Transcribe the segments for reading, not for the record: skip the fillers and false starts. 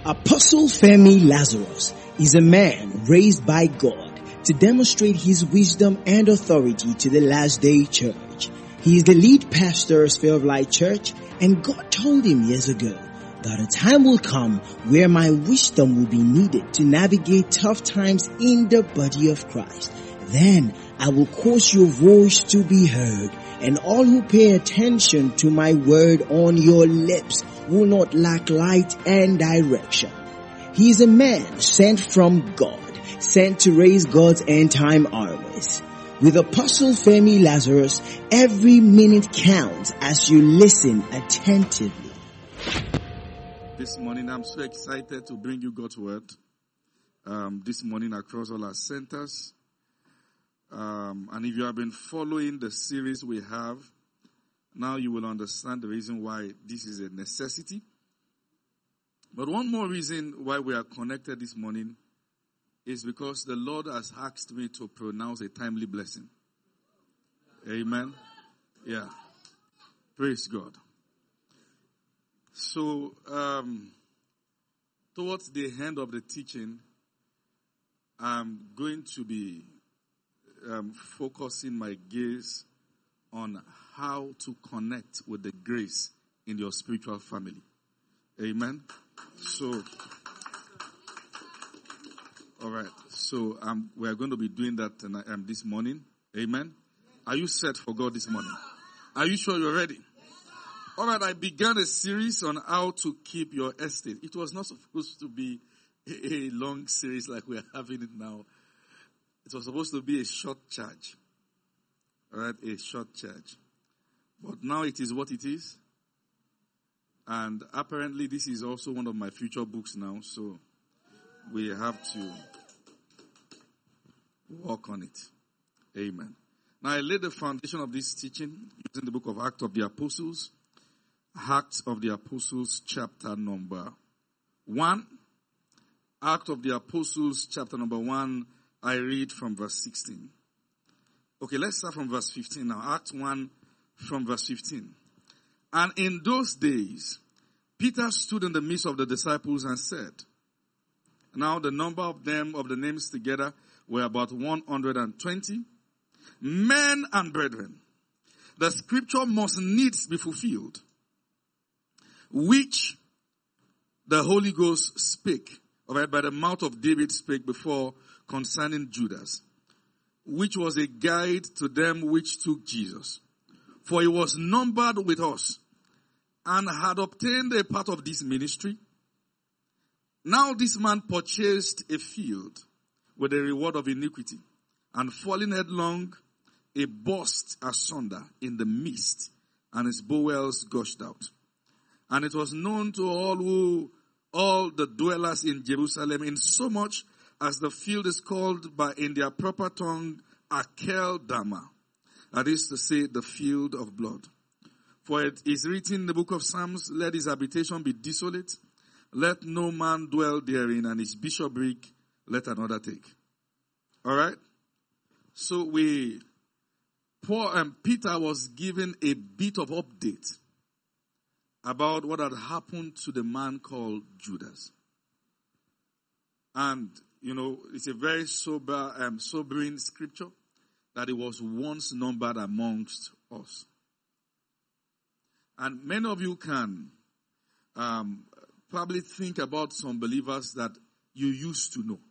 Apostle Femi Lazarus is a man raised by God to demonstrate his wisdom and authority to the last day church. He is the lead pastor of Sphere of Light Church, and God told him years ago that a time will come where my wisdom will be needed to navigate tough times in the body of Christ. Then I will cause your voice to be heard, and all who pay attention to my word on your lips will not lack light and direction. He is a man sent from God, sent to raise God's end time armies. With Apostle Femi Lazarus, every minute counts as you listen attentively. This morning I'm so excited to bring you God's word. This morning across all our centers. And if you have been following the series we have, now you will understand the reason why this is a necessity. But one more reason why we are connected this morning is because the Lord has asked me to pronounce a timely blessing. Amen. Yeah. Praise God. So, towards the end of the teaching, I'm going to be focusing my gaze on how to connect with the grace in your spiritual family. Amen. So, all right. So, we are going to be doing that this morning. Amen. Are you set for God this morning? Are you sure you're ready? All right. I began a series on how to keep your estate. It was not supposed to be a long series like we are having it now. It was supposed to be a short charge. All right, a short charge. But now it is what it is. And apparently this is also one of my future books now. So we have to work on it. Amen. Now I laid the foundation of this teaching using the book of Acts of the Apostles. Acts of the Apostles chapter number 1. Acts of the Apostles chapter number 1. I read from verse 16. Okay, let's start from verse 15 now. Acts 1 from verse 15. And in those days, Peter stood in the midst of the disciples and said, now the number of them, of the names together, were about 120. Men and brethren, the scripture must needs be fulfilled, which the Holy Ghost spake, all right, by the mouth of David spake before concerning Judas, which was a guide to them which took Jesus. For he was numbered with us, and had obtained a part of this ministry. Now this man purchased a field with a reward of iniquity, and falling headlong, a burst asunder in the midst, and his bowels gushed out. And it was known to all the dwellers in Jerusalem, in so much as the field is called by in their proper tongue Akel Dama, that is to say, the field of blood. For it is written in the book of Psalms, let his habitation be desolate, let no man dwell therein, and his bishopric let another take. Alright? So Paul and Peter was given a bit of update about what had happened to the man called Judas. And you know, it's a very sobering scripture that he was once numbered amongst us. And many of you can probably think about some believers that you used to know.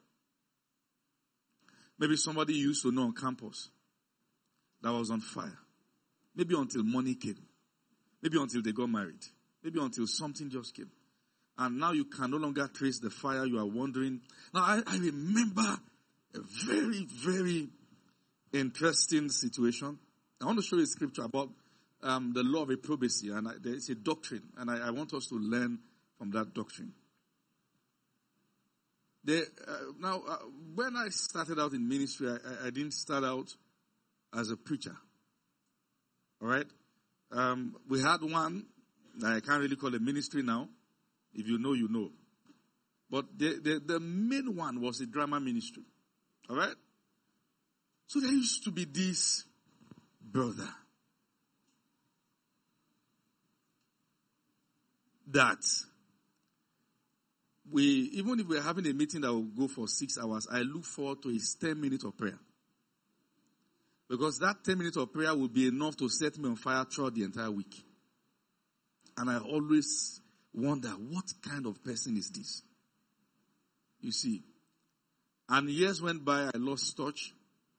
Maybe somebody you used to know on campus that was on fire. Maybe until money came. Maybe until they got married. Maybe until something just came. And now you can no longer trace the fire. You are wondering. Now, I remember a very, very interesting situation. I want to show you a scripture about the law of reprobacy. And there is a doctrine. And I want us to learn from that doctrine. When I started out in ministry, I didn't start out as a preacher. All right? We had one that I can't really call a ministry now. If you know, you know. But the main one was the drama ministry. All right? So there used to be this brother that even if we're having a meeting that will go for 6 hours, I look forward to his 10 minutes of prayer. Because that 10 minutes of prayer will be enough to set me on fire throughout the entire week. And I always wonder, what kind of person is this? You see. And years went by, I lost touch.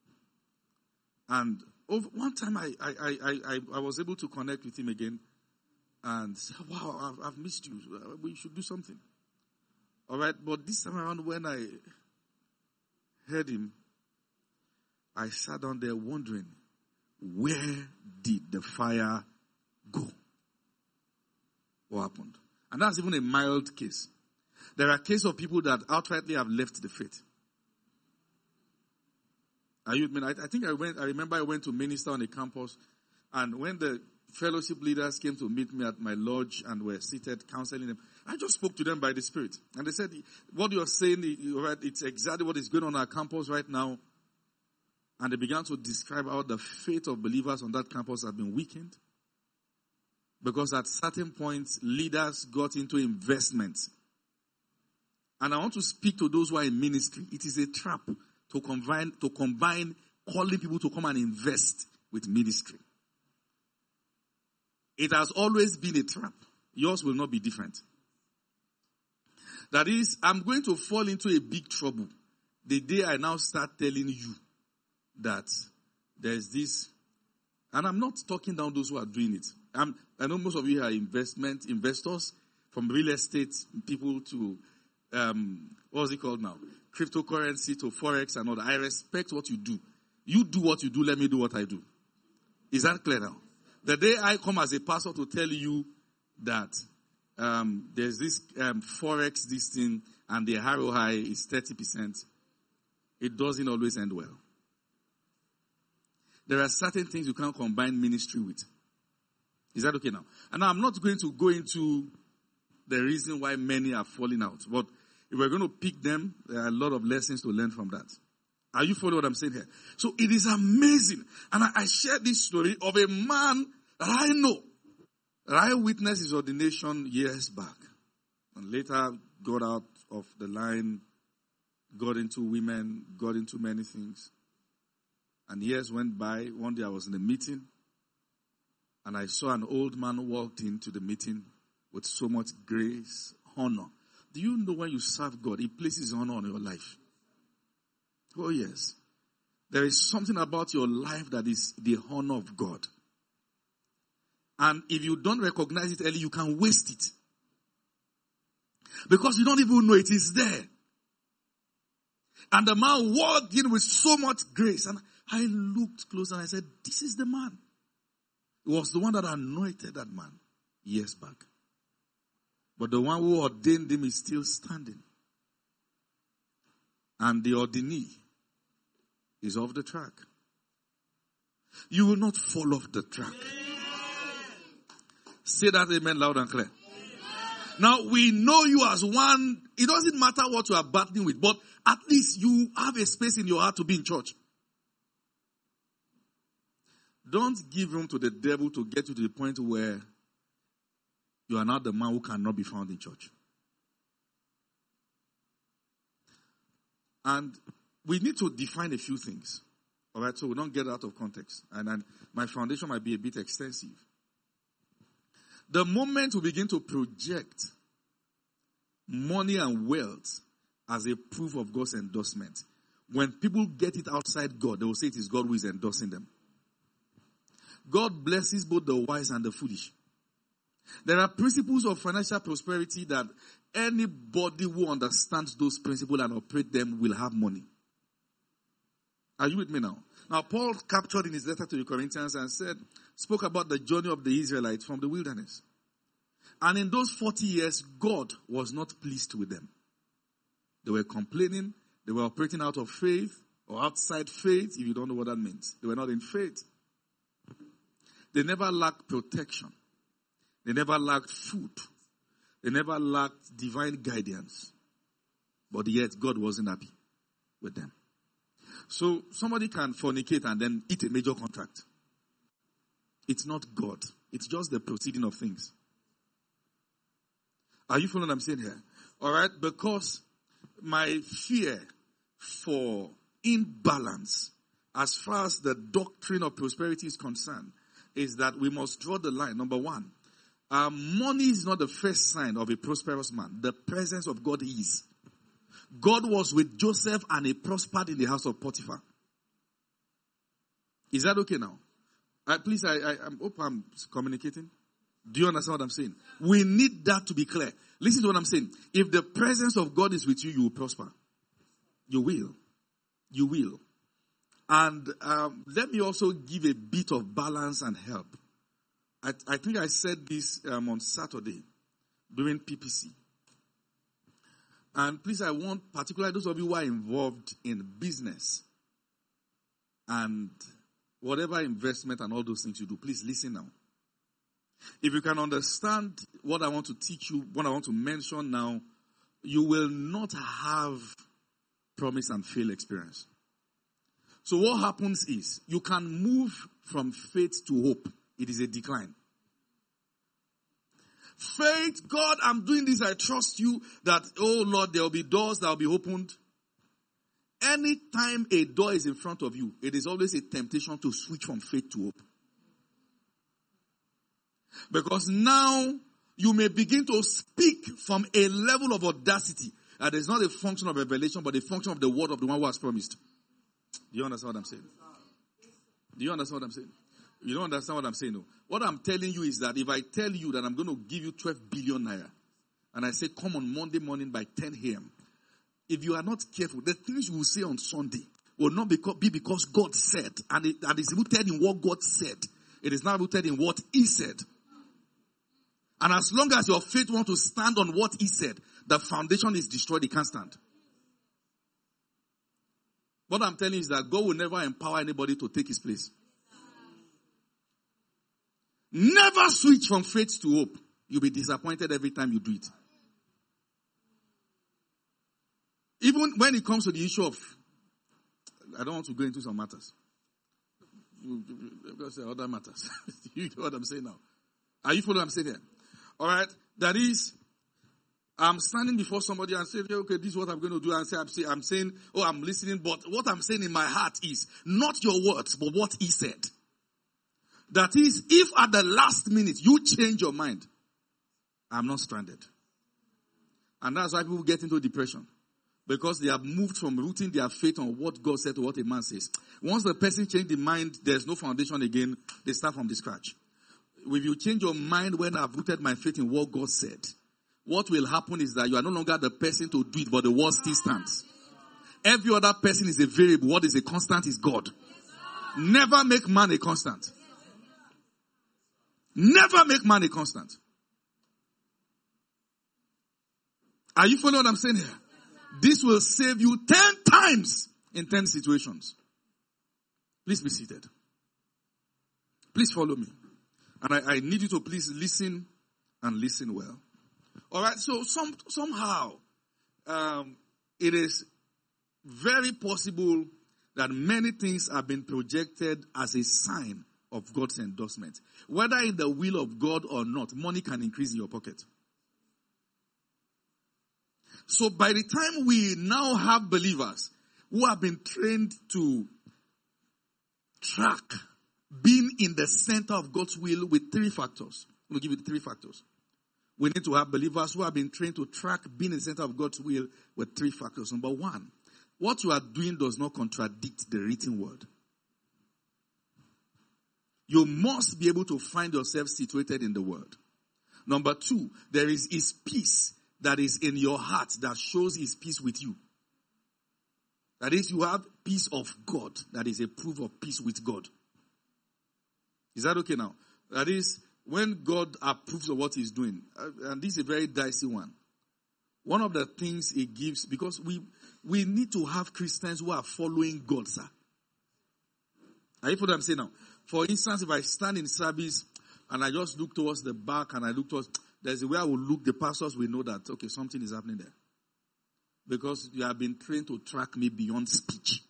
And one time I was able to connect with him again. And said, wow, I've missed you. We should do something. All right. But this time around, when I heard him, I sat down there wondering, where did the fire go? What happened? And that's even a mild case. There are cases of people that outrightly have left the faith. I remember I went to minister on a campus, and when the fellowship leaders came to meet me at my lodge and were seated counseling them, I just spoke to them by the Spirit. And they said, what you're saying, it's exactly what is going on our campus right now. And they began to describe how the faith of believers on that campus have been weakened. Because at certain points, leaders got into investments. And I want to speak to those who are in ministry. It is a trap to combine calling people to come and invest with ministry. It has always been a trap. Yours will not be different. That is, I'm going to fall into a big trouble the day I now start telling you that there's this, and I'm not talking down those who are doing it. I know most of you are investors, from real estate people to, what's it called now? Cryptocurrency to Forex and all that. I respect what you do. You do what you do, let me do what I do. Is that clear now? The day I come as a pastor to tell you that there's this Forex, this thing, and the ROI is 30%, it doesn't always end well. There are certain things you can't combine ministry with. Is that okay now? And I'm not going to go into the reason why many are falling out. But if we're going to pick them, there are a lot of lessons to learn from that. Are you following what I'm saying here? So it is amazing. And I shared this story of a man that I know. That I witnessed his ordination years back. And later got out of the line, got into women, got into many things. And years went by. One day I was in a meeting. And I saw an old man walked into the meeting with so much grace, honor. Do you know when you serve God, He places honor on your life? Oh yes. There is something about your life that is the honor of God. And if you don't recognize it early, you can waste it. Because you don't even know it is there. And the man walked in with so much grace. And I looked close and I said, this is the man. It was the one that anointed that man years back. But the one who ordained him is still standing. And the ordinee is off the track. You will not fall off the track. Say that amen loud and clear. Now we know you as one. It doesn't matter what you are battling with, but at least you have a space in your heart to be in church. Don't give room to the devil to get you to the point where you are not the man who cannot be found in church. And we need to define a few things. All right, so we don't get out of context. And my foundation might be a bit extensive. The moment we begin to project money and wealth as a proof of God's endorsement, when people get it outside God, they will say it is God who is endorsing them. God blesses both the wise and the foolish. There are principles of financial prosperity that anybody who understands those principles and operate them will have money. Are you with me now? Now, Paul captured in his letter to the Corinthians and spoke about the journey of the Israelites from the wilderness. And in those 40 years, God was not pleased with them. They were complaining. They were operating out of faith or outside faith, if you don't know what that means. They were not in faith. They never lacked protection. They never lacked food. They never lacked divine guidance. But yet, God wasn't happy with them. So, somebody can fornicate and then eat a major contract. It's not God. It's just the proceeding of things. Are you following what I'm saying here? All right? Because my fear for imbalance as far as the doctrine of prosperity is concerned is that we must draw the line. Number one, money is not the first sign of a prosperous man. The presence of God is. God was with Joseph and he prospered in the house of Potiphar. Is that okay now? Please, I hope I'm communicating. Do you understand what I'm saying? We need that to be clear. Listen to what I'm saying. If the presence of God is with you, you will prosper. You will. You will. And let me also give a bit of balance and help. I think I said this on Saturday during PPC. And please, I want particularly those of you who are involved in business and whatever investment and all those things you do, please listen now. If you can understand what I want to teach you, what I want to mention now, you will not have promise and fail experience. So what happens is, you can move from faith to hope. It is a decline. Faith, God, I'm doing this, I trust you that, oh Lord, there will be doors that will be opened. Anytime a door is in front of you, it is always a temptation to switch from faith to hope. Because now, you may begin to speak from a level of audacity that is not a function of revelation, but a function of the word of the one who has promised. Do you understand what I'm saying? Do you understand what I'm saying? You don't understand what I'm saying, no. What I'm telling you is that if I tell you that I'm going to give you 12 billion naira, and I say come on Monday morning by 10 a.m., if you are not careful, the things you will say on Sunday will not be because God said, and it is rooted in what God said. It is not rooted in what He said. And as long as your faith wants to stand on what He said, the foundation is destroyed, it can't stand. What I'm telling you is that God will never empower anybody to take His place. Never switch from faith to hope. You'll be disappointed every time you do it. Even when it comes to the issue of, I don't want to go into some matters. Because other matters. You know what I'm saying now? Are you following what I'm saying here? Alright? That is, I'm standing before somebody and saying, okay, this is what I'm going to do. And I'm saying, oh, I'm listening. But what I'm saying in my heart is, not your words, but what He said. That is, if at the last minute you change your mind, I'm not stranded. And that's why people get into depression. Because they have moved from rooting their faith on what God said to what a man says. Once the person changes the mind, there's no foundation again. They start from the scratch. If you change your mind when I've rooted my faith in what God said, what will happen is that you are no longer the person to do it, but the word still stands. Every other person is a variable. What is a constant is God. Never make man a constant. Never make man a constant. Are you following what I'm saying here? This will save you 10 times in 10 situations. Please be seated. Please follow me. And I need you to please listen and listen well. Alright, so somehow it is very possible that many things have been projected as a sign of God's endorsement. Whether in the will of God or not, money can increase in your pocket. So by the time we now have believers who have been trained to track being in the center of God's will with 3 factors. I'm going to give you 3 factors. We need to have believers who have been trained to track being in the center of God's will with 3 factors. Number 1, what you are doing does not contradict the written word. You must be able to find yourself situated in the word. Number 2, there is His peace that is in your heart that shows His peace with you. That is, you have peace of God. That is a proof of peace with God. Is that okay now? That is, when God approves of what He's doing, and this is a very dicey one. One of the things He gives, because we need to have Christians who are following God, sir. Are you following what I'm saying now? For instance, if I stand in service and I just look towards the back and I look towards, there's a way I will look, the pastors will know that, okay, something is happening there. Because you have been trained to track me beyond speech.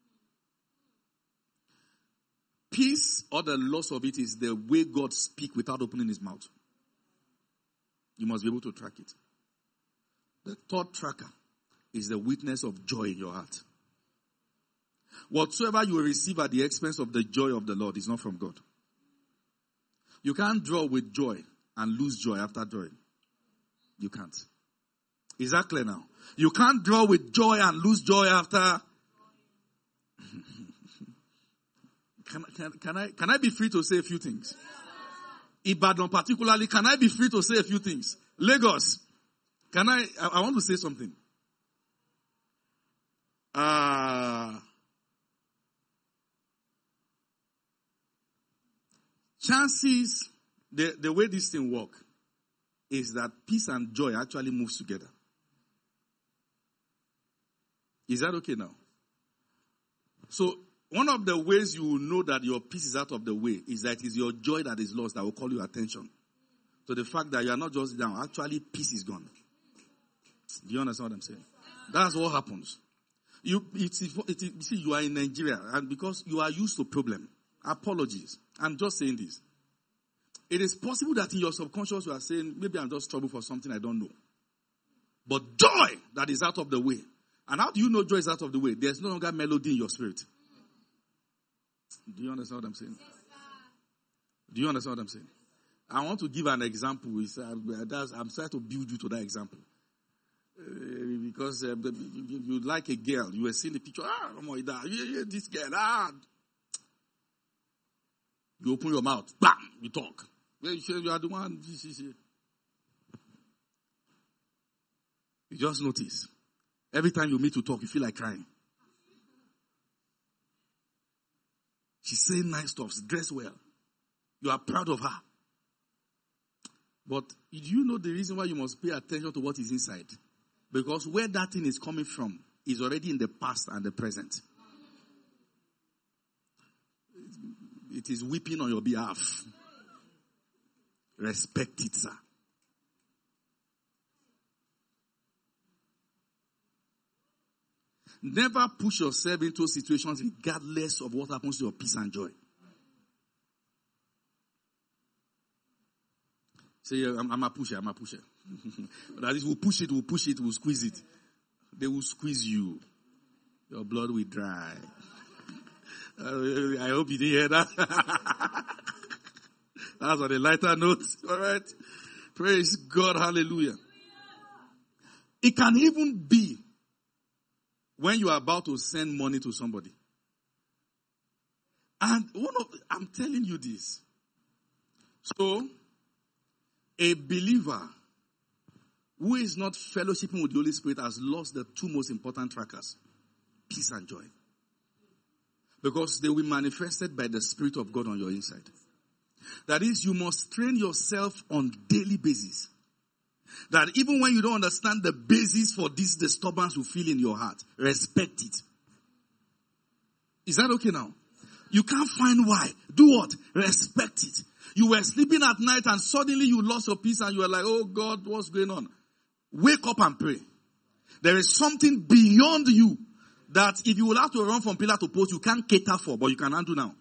Peace or the loss of it is the way God speaks without opening His mouth. You must be able to track it. The third tracker is the witness of joy in your heart. Whatsoever you will receive at the expense of the joy of the Lord is not from God. You can't draw with joy and lose joy after joy. You can't. Is that clear now? You can't draw with joy and lose joy after. Can I be free to say a few things? Ibadan particularly, can I be free to say a few things? Lagos, I want to say something. Chances, the way this thing works is that peace and joy actually moves together. Is that okay now? So, one of the ways you will know that your peace is out of the way is that it is your joy that is lost that will call your attention to the fact that you are not just down. Actually, peace is gone. Do you understand what I'm saying? That's what happens. You see, you are in Nigeria, and because you are used to problem. Apologies. I'm just saying this. It is possible that in your subconscious you are saying, maybe I'm just trouble for something I don't know. But joy that is out of the way. And how do you know joy is out of the way? There's no longer melody in your spirit. Do you understand what I'm saying? Do you understand what I'm saying? I want to give an example. I'm trying to build you to that example. Because you like a girl. You were seeing the picture. This girl. You open your mouth. Bam! You talk. You are the one. You just notice. Every time you meet to talk, you feel like crying. She's saying nice stuff, dressed well. You are proud of her. But do you know the reason why you must pay attention to what is inside? Because where that thing is coming from is already in the past and the present. It is weeping on your behalf. Respect it, sir. Never push yourself into situations regardless of what happens to your peace and joy. Say, I'm a pusher. That is, we'll push it, we'll squeeze it. They will squeeze you. Your blood will dry. I hope you didn't hear that. That's on a lighter note. All right. Praise God. Hallelujah. It can even be when you are about to send money to somebody. And I'm telling you this. So, a believer who is not fellowshipping with the Holy Spirit has lost the two most important trackers. Peace and joy. Because they will be manifested by the Spirit of God on your inside. That is, you must train yourself on daily basis. That even when you don't understand the basis for this disturbance you feel in your heart, respect it. Is that okay now? You can't find why. Do what? Respect it. You were sleeping at night and suddenly you lost your peace and you were like, oh God, what's going on? Wake up and pray. There is something beyond you that if you will have to run from pillar to post, you can't cater for, but you can handle now.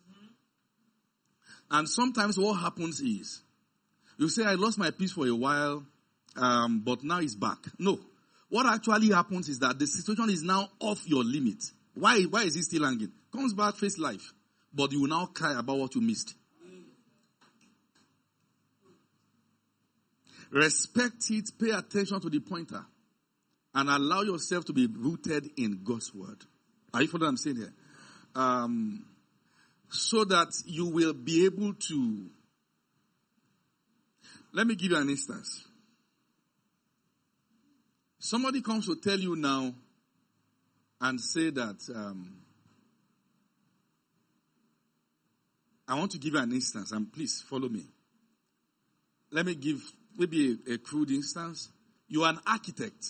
And sometimes what happens is, you say, I lost my peace for a while, but now it's back. No. What actually happens is that the situation is now off your limit. Why is it still hanging? Comes back, face life. But you will now cry about what you missed. Respect it, pay attention to the pointer, and allow yourself to be rooted in God's word. Are you following what I'm saying here? So that you will be able to. Let me give you an instance. Somebody comes to tell you now and say that, I want to give you an instance, and please follow me. Let me give maybe a crude instance. You are an architect.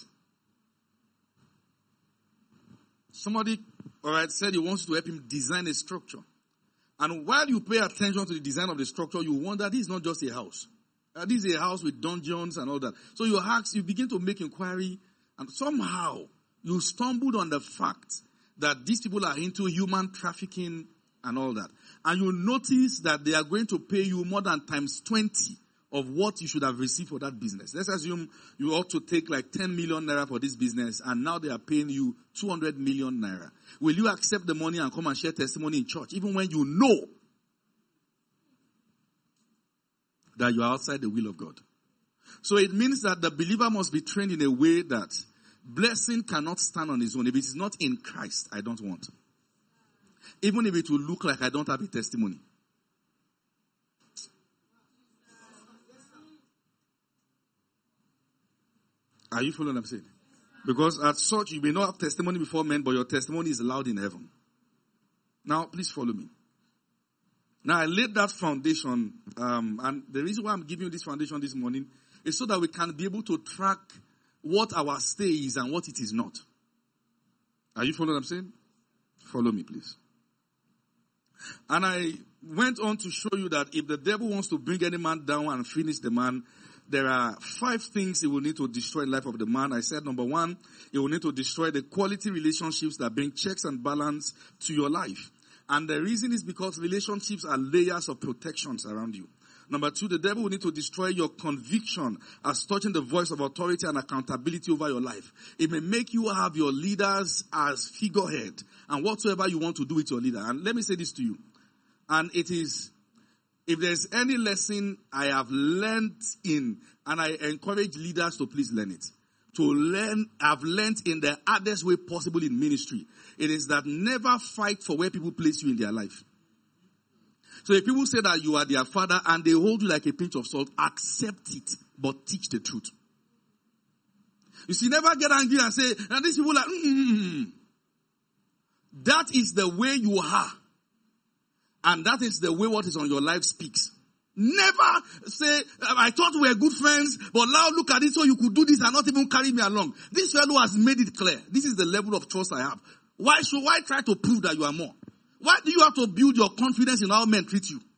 Somebody, said he wants to help him design a structure. And while you pay attention to the design of the structure, you wonder, this is not just a house. This is a house with dungeons and all that. So you begin to make inquiry, and somehow you stumbled on the fact that these people are into human trafficking and all that. And you notice that they are going to pay you more than times 20 of what you should have received for that business. Let's assume you ought to take like 10 million naira for this business and now they are paying you 200 million naira. Will you accept the money and come and share testimony in church even when you know that you are outside the will of God? So it means that the believer must be trained in a way that blessing cannot stand on its own. If it is not in Christ, I don't want. Even if it will look like I don't have a testimony. Are you following what I'm saying? Because at such, you may not have testimony before men, but your testimony is loud in heaven. Now, please follow me. Now, I laid that foundation, and the reason why I'm giving you this foundation this morning is so that we can be able to track what our stay is and what it is not. Are you following what I'm saying? Follow me, please. And I went on to show you that if the devil wants to bring any man down and finish the man, there are 5 things he will need to destroy in the life of the man. I said, number 1, he will need to destroy the quality relationships that bring checks and balance to your life. And the reason is because relationships are layers of protections around you. Number 2, the devil will need to destroy your conviction as touching the voice of authority and accountability over your life. It may make you have your leaders as figurehead and whatsoever you want to do with your leader. And let me say this to you. And it is, if there's any lesson I have learned in, and I encourage leaders to please learn it. I've learned in the hardest way possible in ministry. It is that never fight for where people place you in their life. So if people say that you are their father and they hold you like a pinch of salt, accept it, but teach the truth. You see, never get angry and say, and these people are like, That is the way you are. And that is the way what is on your life speaks. Never say, I thought we were good friends, but now look at it so you could do this and not even carry me along. This fellow has made it clear. This is the level of trust I have. Why try to prove that you are more? Why do you have to build your confidence in how men treat you?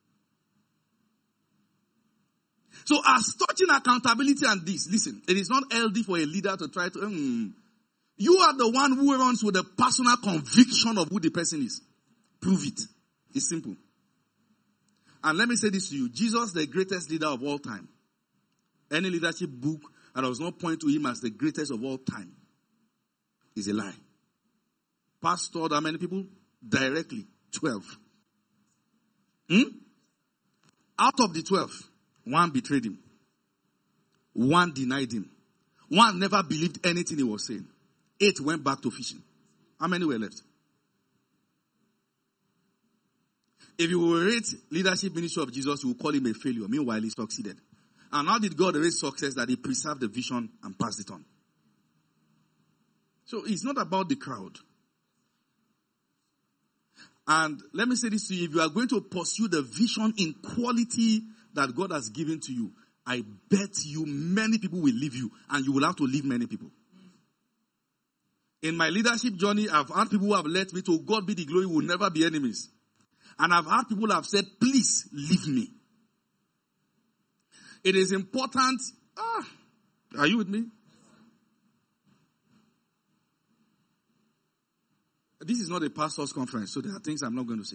So as touching accountability and this, listen, it is not healthy for a leader to try to, you are the one who runs with a personal conviction of who the person is. Prove it. It's simple. And let me say this to you. Jesus, the greatest leader of all time. Any leadership book that does not point to him as the greatest of all time is a lie. Pastored how many people? Directly. 12. Out of the 12, 1 betrayed him. 1 denied him. 1 never believed anything he was saying. 8 went back to fishing. How many were left? If you will rate leadership ministry of Jesus, you will call him a failure. Meanwhile, he succeeded. And how did God raise success? That he preserved the vision and passed it on. So it's not about the crowd. And let me say this to you. If you are going to pursue the vision in quality that God has given to you, I bet you many people will leave you. And you will have to leave many people. In my leadership journey, I've had people who have led me to God be the glory, will never be enemies. And I've had people who have said, please leave me. It is important. Are you with me? This is not a pastor's conference, so there are things I'm not going to say.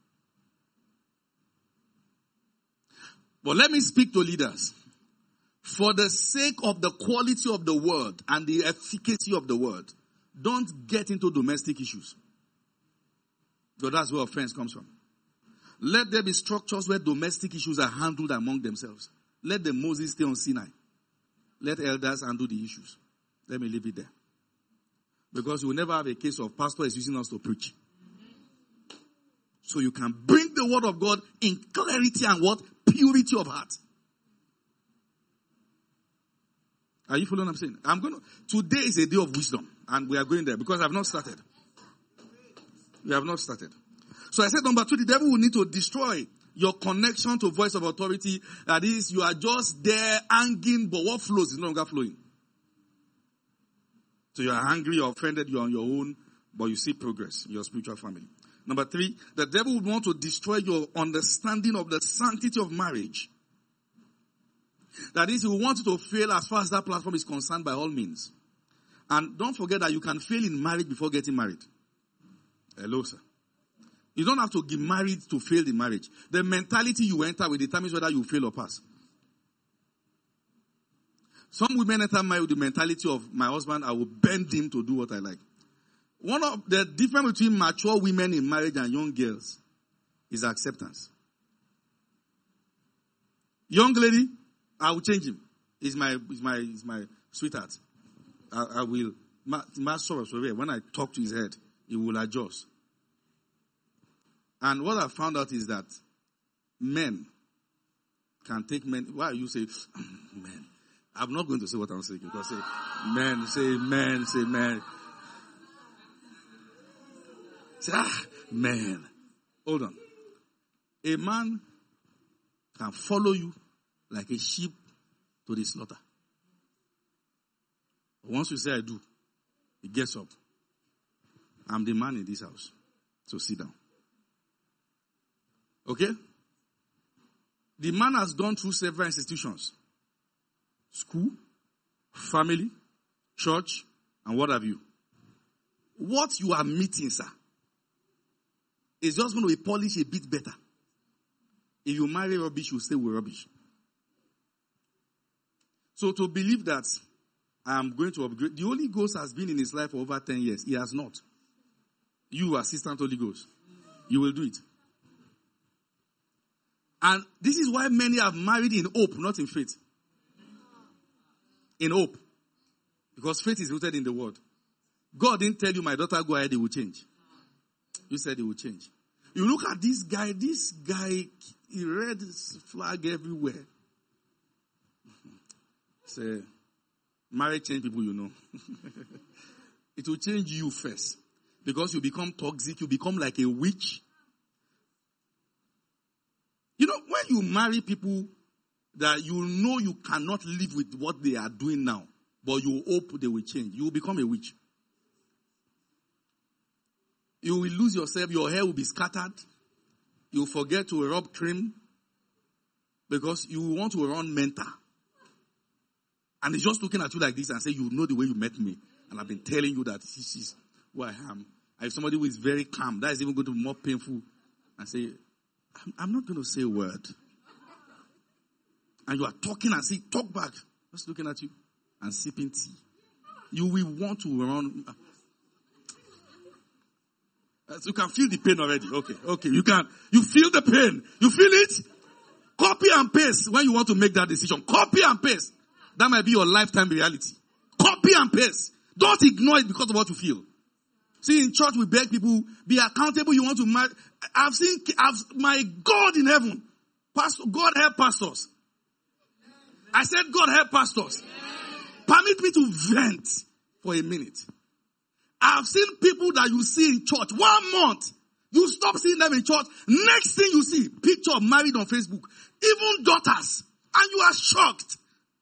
But let me speak to leaders. For the sake of the quality of the word and the efficacy of the word, don't get into domestic issues. So that's where offense comes from. Let there be structures where domestic issues are handled among themselves. Let the Moses stay on Sinai. Let elders handle the issues. Let me leave it there. Because you will never have a case of pastor is using us to preach. So you can bring the word of God in clarity and what? Purity of heart. Are you following what I'm saying? Today is a day of wisdom. And we are going there because I have not started. We have not started. So I said number 2, the devil will need to destroy your connection to voice of authority. That is, you are just there hanging, but what flows is no longer flowing. So you are angry, you're offended, you're on your own, but you see progress in your spiritual family. Number 3, the devil would want to destroy your understanding of the sanctity of marriage. That is, he will want you to fail as far as that platform is concerned by all means. And don't forget that you can fail in marriage before getting married. Hello, sir. You don't have to get married to fail in marriage. The mentality you enter with determines whether you fail or pass. Some women enter marriage with the mentality of my husband, I will bend him to do what I like. One of the difference between mature women in marriage and young girls is acceptance. Young lady, I will change him. He's my sweetheart. I will. When I talk to his head, he will adjust. And what I found out is that men can take men. Why you say men? I'm not going to say what I'm saying because say men. Say man. Hold on. A man can follow you like a sheep to the slaughter. Once you say I do, he gets up. I'm the man in this house. So sit down. Okay? The man has gone through several institutions. School, family, church, and what have you. What you are meeting, sir, is just going to be polished a bit better. If you marry rubbish, you stay with rubbish. So to believe that I'm going to upgrade, the Holy Ghost has been in his life for over 10 years. He has not. You, assistant Holy Ghost, you will do it. And this is why many have married in hope, not in faith. In hope. Because faith is rooted in the word. God didn't tell you, my daughter, go ahead, it will change. You said it will change. You look at this guy, he read his flag everywhere. Say, marriage change people, you know. It will change you first. Because you become toxic, you become like a witch. You know, when you marry people that you know you cannot live with what they are doing now, but you hope they will change, you will become a witch. You will lose yourself, your hair will be scattered. You will forget to rub cream because you want to run mental. And he's just looking at you like this and say, you know the way you met me. And I've been telling you that this is who I am. If somebody who is very calm, that is even going to be more painful. And say, I'm not going to say a word. And you are talking and say, talk back. Just looking at you and sipping tea. You will want to run. You can feel the pain already. Okay. You feel the pain. You feel it? Copy and paste when you want to make that decision. Copy and paste. That might be your lifetime reality. Copy and paste. Don't ignore it because of what you feel. See, in church we beg people, be accountable. You want to marry. My God in heaven. God help pastors. I said God help pastors. Permit me to vent for a minute. I've seen people that you see in church 1 month. You stop seeing them in church. Next thing you see, picture of married on Facebook. Even daughters. And you are shocked.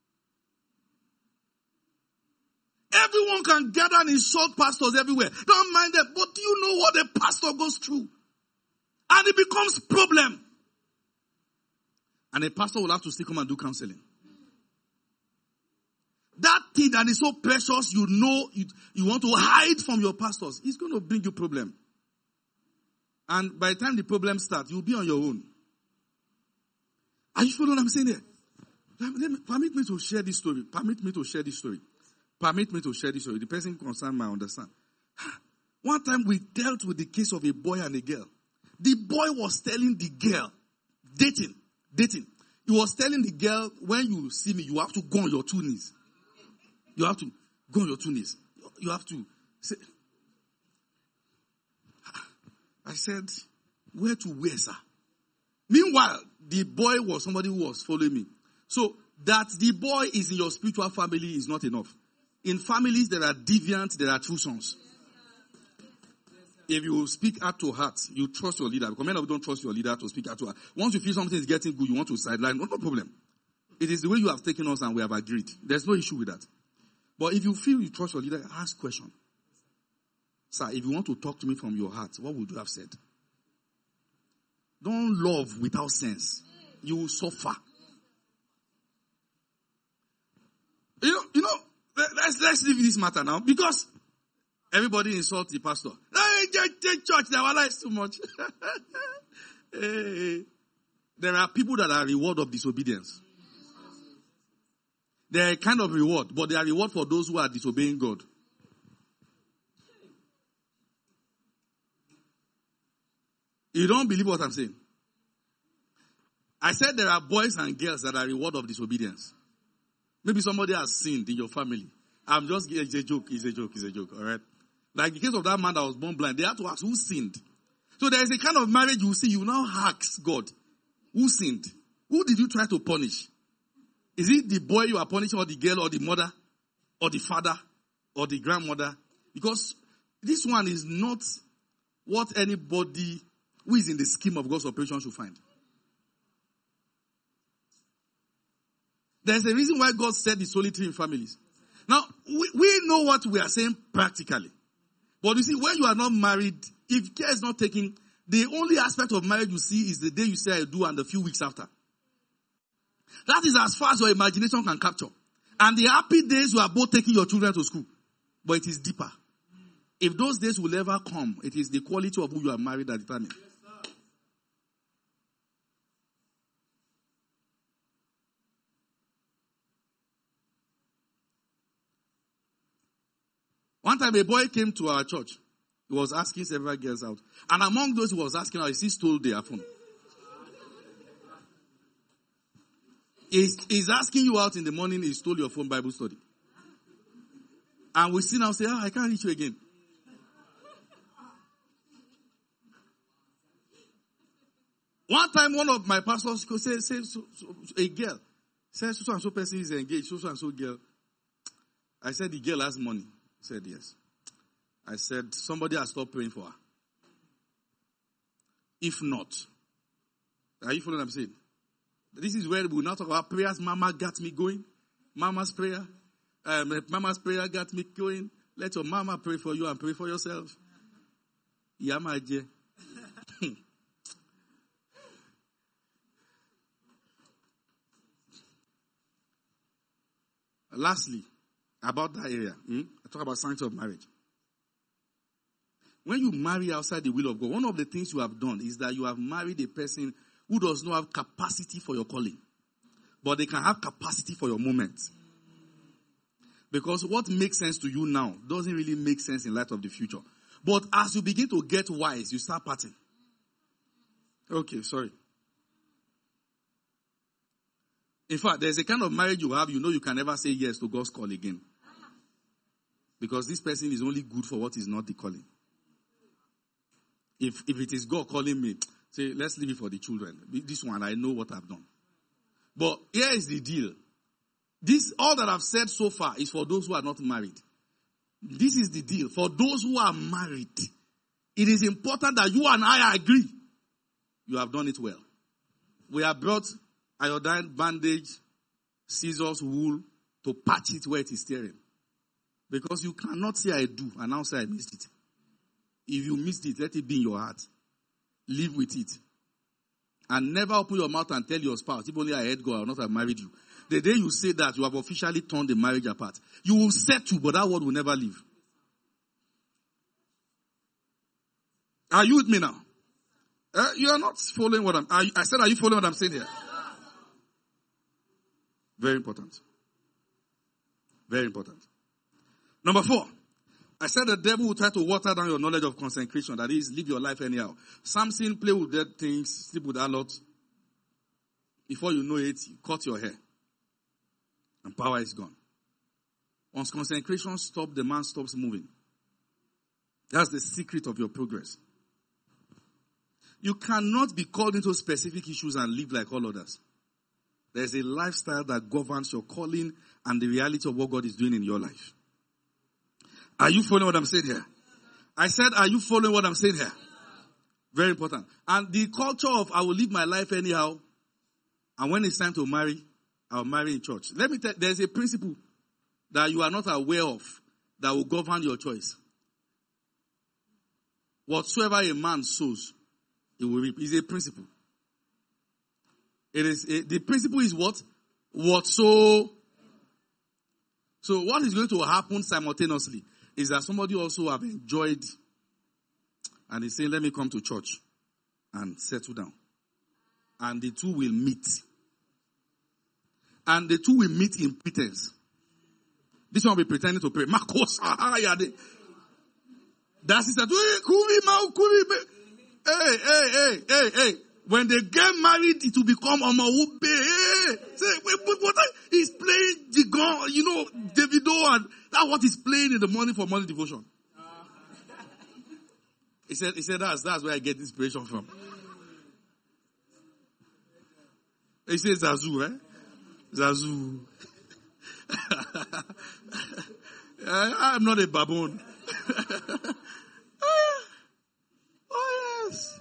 Everyone can gather and insult pastors everywhere. Don't mind them. But do you know what a pastor goes through? And it becomes problem. And a pastor will have to still come and do counseling. That thing that is so precious, you know, you want to hide from your pastors, it's going to bring you problem. And by the time the problem starts, you'll be on your own. Are you following what I'm saying here? Permit me to share this story. The person concerned might understand. One time we dealt with the case of a boy and a girl. The boy was telling the girl, dating. He was telling the girl, when you see me, you have to go on your 2 knees. You have to go on your 2 knees. You have to say. I said, where, sir? Meanwhile, the boy was somebody who was following me. So that the boy is in your spiritual family is not enough. In families, there are deviants, there are true sons. If you speak heart to heart, you trust your leader. Because many of you don't trust your leader to speak heart to heart. Once you feel something is getting good, you want to sideline. No problem. It is the way you have taken us and we have agreed. There's no issue with that. But if you feel you trust your leader, ask question. Sir, if you want to talk to me from your heart, what would you have said? Don't love without sense. You will suffer. You know, let's leave this matter now. Because everybody insults the pastor. Church, their life is too much. There are people that are reward of disobedience. They're a kind of reward, but they are reward for those who are disobeying God. You don't believe what I'm saying? I said there are boys and girls that are reward of disobedience. Maybe somebody has sinned in your family. It's a joke, alright? Like the case of that man that was born blind, they had to ask who sinned. So there is a kind of marriage you see, you now ask God, who sinned? Who did you try to punish? Is it the boy you are punishing, or the girl, or the mother, or the father, or the grandmother? Because this one is not what anybody who is in the scheme of God's operation should find. There's a reason why God set the solitary in families. Now, we know what we are saying practically. But you see, when you are not married, if care is not taken, the only aspect of marriage you see is the day you say I do and a few weeks after. That is as far as your imagination can capture. And the happy days you are both taking your children to school. But it is deeper. If those days will ever come, it is the quality of who you are married that determines. One time a boy came to our church. He was asking several girls out. And among those he was asking out, he stole their phone. He's asking you out in the morning, he stole your phone Bible study. And we see now say, I can't reach you again. One time one of my pastors said a girl said so and so person is engaged, so and so girl. I said the girl has money. He said yes. I said somebody has stopped praying for her. If not, are you following what I'm saying? This is where we now talk about prayers. Mama got me going. Mama's prayer. Mama's prayer got me going. Let your mama pray for you and pray for yourself. Yamaje. Lastly, about that area, I talk about sanctity of marriage. When you marry outside the will of God, one of the things you have done is that you have married a person who does not have capacity for your calling. But they can have capacity for your moment. Because what makes sense to you now doesn't really make sense in light of the future. But as you begin to get wise, you start parting. Okay, sorry. In fact, there's a kind of marriage you have, you know you can never say yes to God's call again. Because this person is only good for what is not the calling. If it is God calling me, say, let's leave it for the children. This one, I know what I've done. But here is the deal. All that I've said so far is for those who are not married. This is the deal. For those who are married, it is important that you and I agree. You have done it well. We have brought iodine, bandage, scissors, wool to patch it where it is tearing. Because you cannot say I do and now say I missed it. If you missed it, let it be in your heart. Live with it. And never open your mouth and tell your spouse, if only I had God, I would not have married you. The day you say that, you have officially torn the marriage apart. You will settle, but that word will never leave. Are you with me now? You are not following what I said, are you following what I'm saying here? Very important. Very important. Number 4. I said the devil will try to water down your knowledge of consecration. That is, live your life anyhow. Samson play with dead things, sleep with harlots. Before you know it, you cut your hair. And power is gone. Once consecration stops, the man stops moving. That's the secret of your progress. You cannot be called into specific issues and live like all others. There's a lifestyle that governs your calling and the reality of what God is doing in your life. Are you following what I'm saying here? I said, are you following what I'm saying here? Very important. And the culture of I will live my life anyhow, and when it's time to marry, I'll marry in church. Let me tell you, there's a principle that you are not aware of that will govern your choice. Whatsoever a man sows, he will reap. It's a principle. The principle is what? So what is going to happen simultaneously is that somebody also have enjoyed and is saying, let me come to church and settle down. And the two will meet. And the two will meet in pretense. This one will be pretending to pray. Marcos, that sister, hey. When they get married, it will become Omawube. Hey. Say, what he's playing Jigon, Davido, and that's what he's playing in the morning for morning devotion. He said that's where I get inspiration from. He said Zazu, eh? Zazu. I'm not a baboon. Oh yes.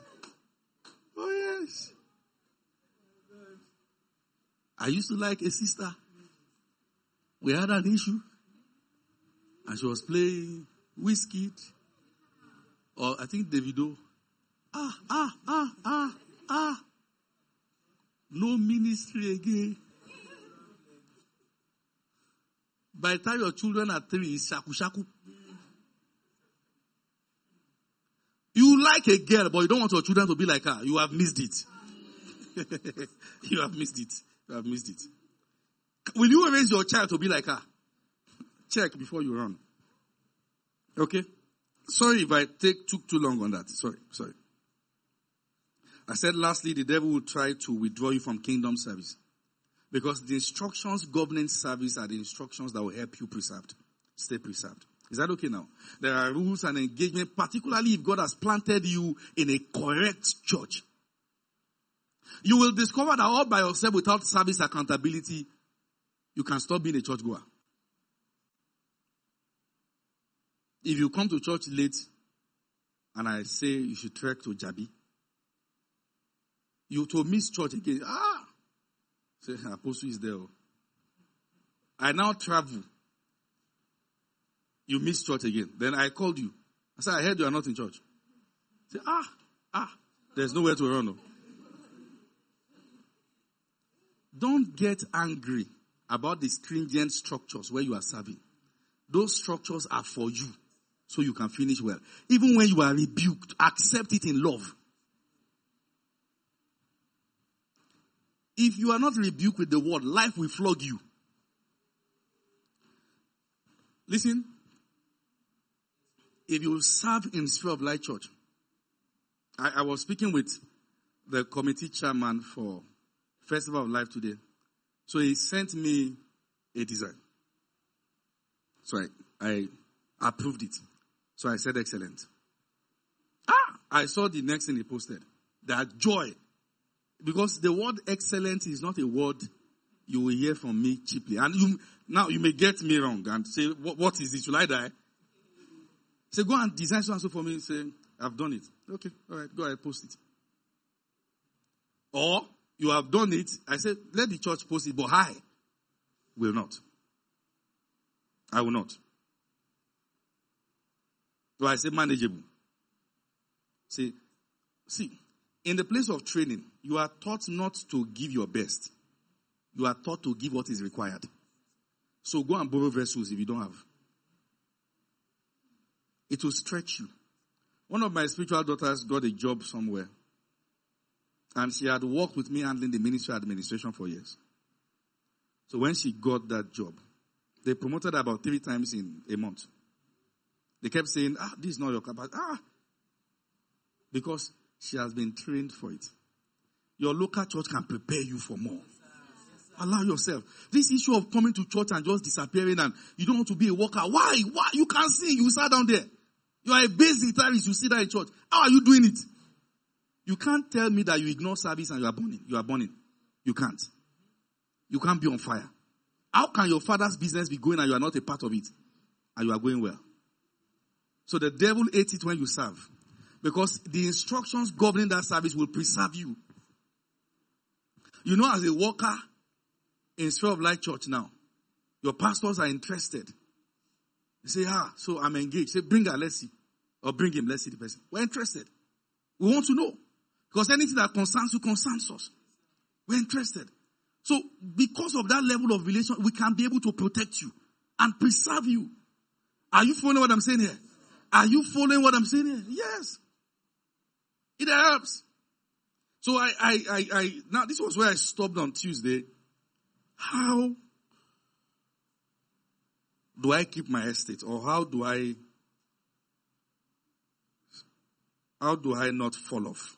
I used to like a sister. We had an issue. And she was playing Wizkid. Or I think Davido. No ministry again. By the time your children are 3, it's shaku. You like a girl, but you don't want your children to be like her. You have missed it. You have missed it. Will you raise your child to be like her? Check before you run. Okay? Sorry if I took too long on that. Sorry. I said lastly, the devil will try to withdraw you from kingdom service. Because the instructions governing service are the instructions that will help you stay preserved. Is that okay now? There are rules and engagement, particularly if God has planted you in a correct church. You will discover that all by yourself without service accountability, you can stop being a church goer. If you come to church late and I say you should trek to Jabi, you to miss church again. Say, Apostle is there. I now travel. You miss church again. Then I called you. I said, I heard you are not in church. Say, there's nowhere to run. Don't get angry about the stringent structures where you are serving. Those structures are for you, so you can finish well. Even when you are rebuked, accept it in love. If you are not rebuked with the word, life will flog you. Listen. If you serve in Sphere of Light Church, I was speaking with the committee chairman for Festival of Life today. So he sent me a design. So I approved it. So I said, excellent. I saw the next thing he posted. That joy. Because the word excellent is not a word you will hear from me cheaply. And you may get me wrong and say, what is it? Should I die? Say, go and design so and so for me. Say, I've done it. Okay, all right, go ahead, post it. Or, you have done it. I said, let the church post it, but I will not. I will not. So I say, manageable. See, in the place of training, you are taught not to give your best. You are taught to give what is required. So go and borrow vessels if you don't have. It will stretch you. One of my spiritual daughters got a job somewhere. And she had worked with me handling the ministry administration for years. So when she got that job, they promoted her about 3 times in a month. They kept saying, this is not your capacity. Because she has been trained for it. Your local church can prepare you for more. Allow yourself. This issue of coming to church and just disappearing and you don't want to be a worker. Why? You can't sing. You sat down there. You are a bass guitarist. You sit there in church. How are you doing it? You can't tell me that you ignore service and you are burning. You are burning. You can't. You can't be on fire. How can your father's business be going and you are not a part of it? And you are going well. So the devil hates it when you serve. Because the instructions governing that service will preserve you. You know, as a worker in Sphere of Light Church now, your pastors are interested. They say, so I'm engaged. Say, bring her, let's see. Or bring him, let's see the person. We're interested. We want to know. Because anything that concerns you concerns us. We're interested. So, because of that level of relation, we can be able to protect you and preserve you. Are you following what I'm saying here? Are you following what I'm saying here? Yes. It helps. So now this was where I stopped on Tuesday. how do I keep my estate? Or how do I not fall off?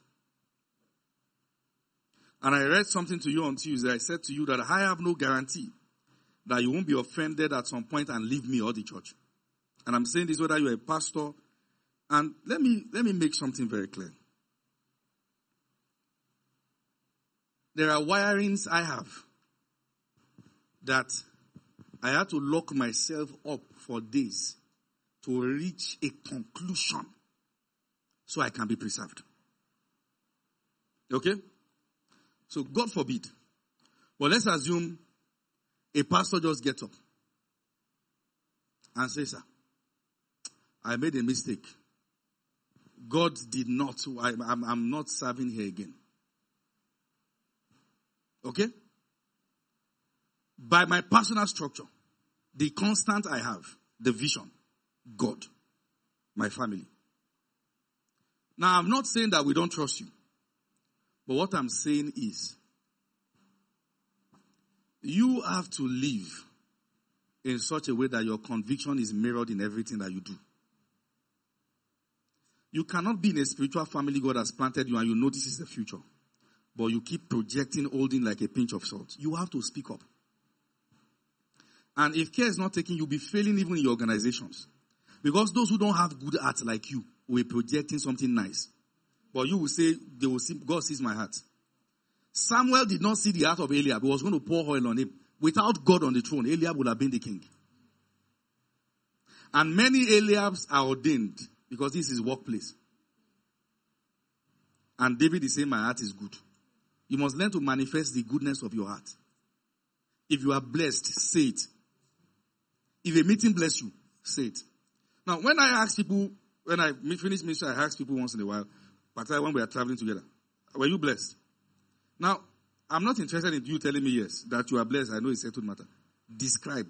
And I read something to you on Tuesday. I said to you that I have no guarantee that you won't be offended at some point and leave me or the church. And I'm saying this whether you're a pastor. And let me make something very clear. There are wirings I have that I had to lock myself up for days to reach a conclusion so I can be preserved. Okay? So God forbid. But let's assume a pastor just gets up and says, sir, I made a mistake. God did not, I'm not serving here again. Okay? By my personal structure, the constant I have, the vision, God, my family. Now, I'm not saying that we don't trust you. But what I'm saying is, you have to live in such a way that your conviction is mirrored in everything that you do. You cannot be in a spiritual family God has planted you and you know this is the future. But you keep projecting holding like a pinch of salt. You have to speak up. And if care is not taken, you'll be failing even in your organizations. Because those who don't have good hearts like you will be projecting something nice. But you will say, they will see, God sees my heart. Samuel did not see the heart of Eliab. He was going to pour oil on him. Without God on the throne, Eliab would have been the king. And many Eliabs are ordained because this is his workplace. And David is saying, my heart is good. You must learn to manifest the goodness of your heart. If you are blessed, say it. If a meeting bless you, say it. Now, when I ask people, when I finish ministry, I ask people once in a while, particularly when we are traveling together, were you blessed? Now, I'm not interested in you telling me yes, that you are blessed. I know it's a settled matter. Describe.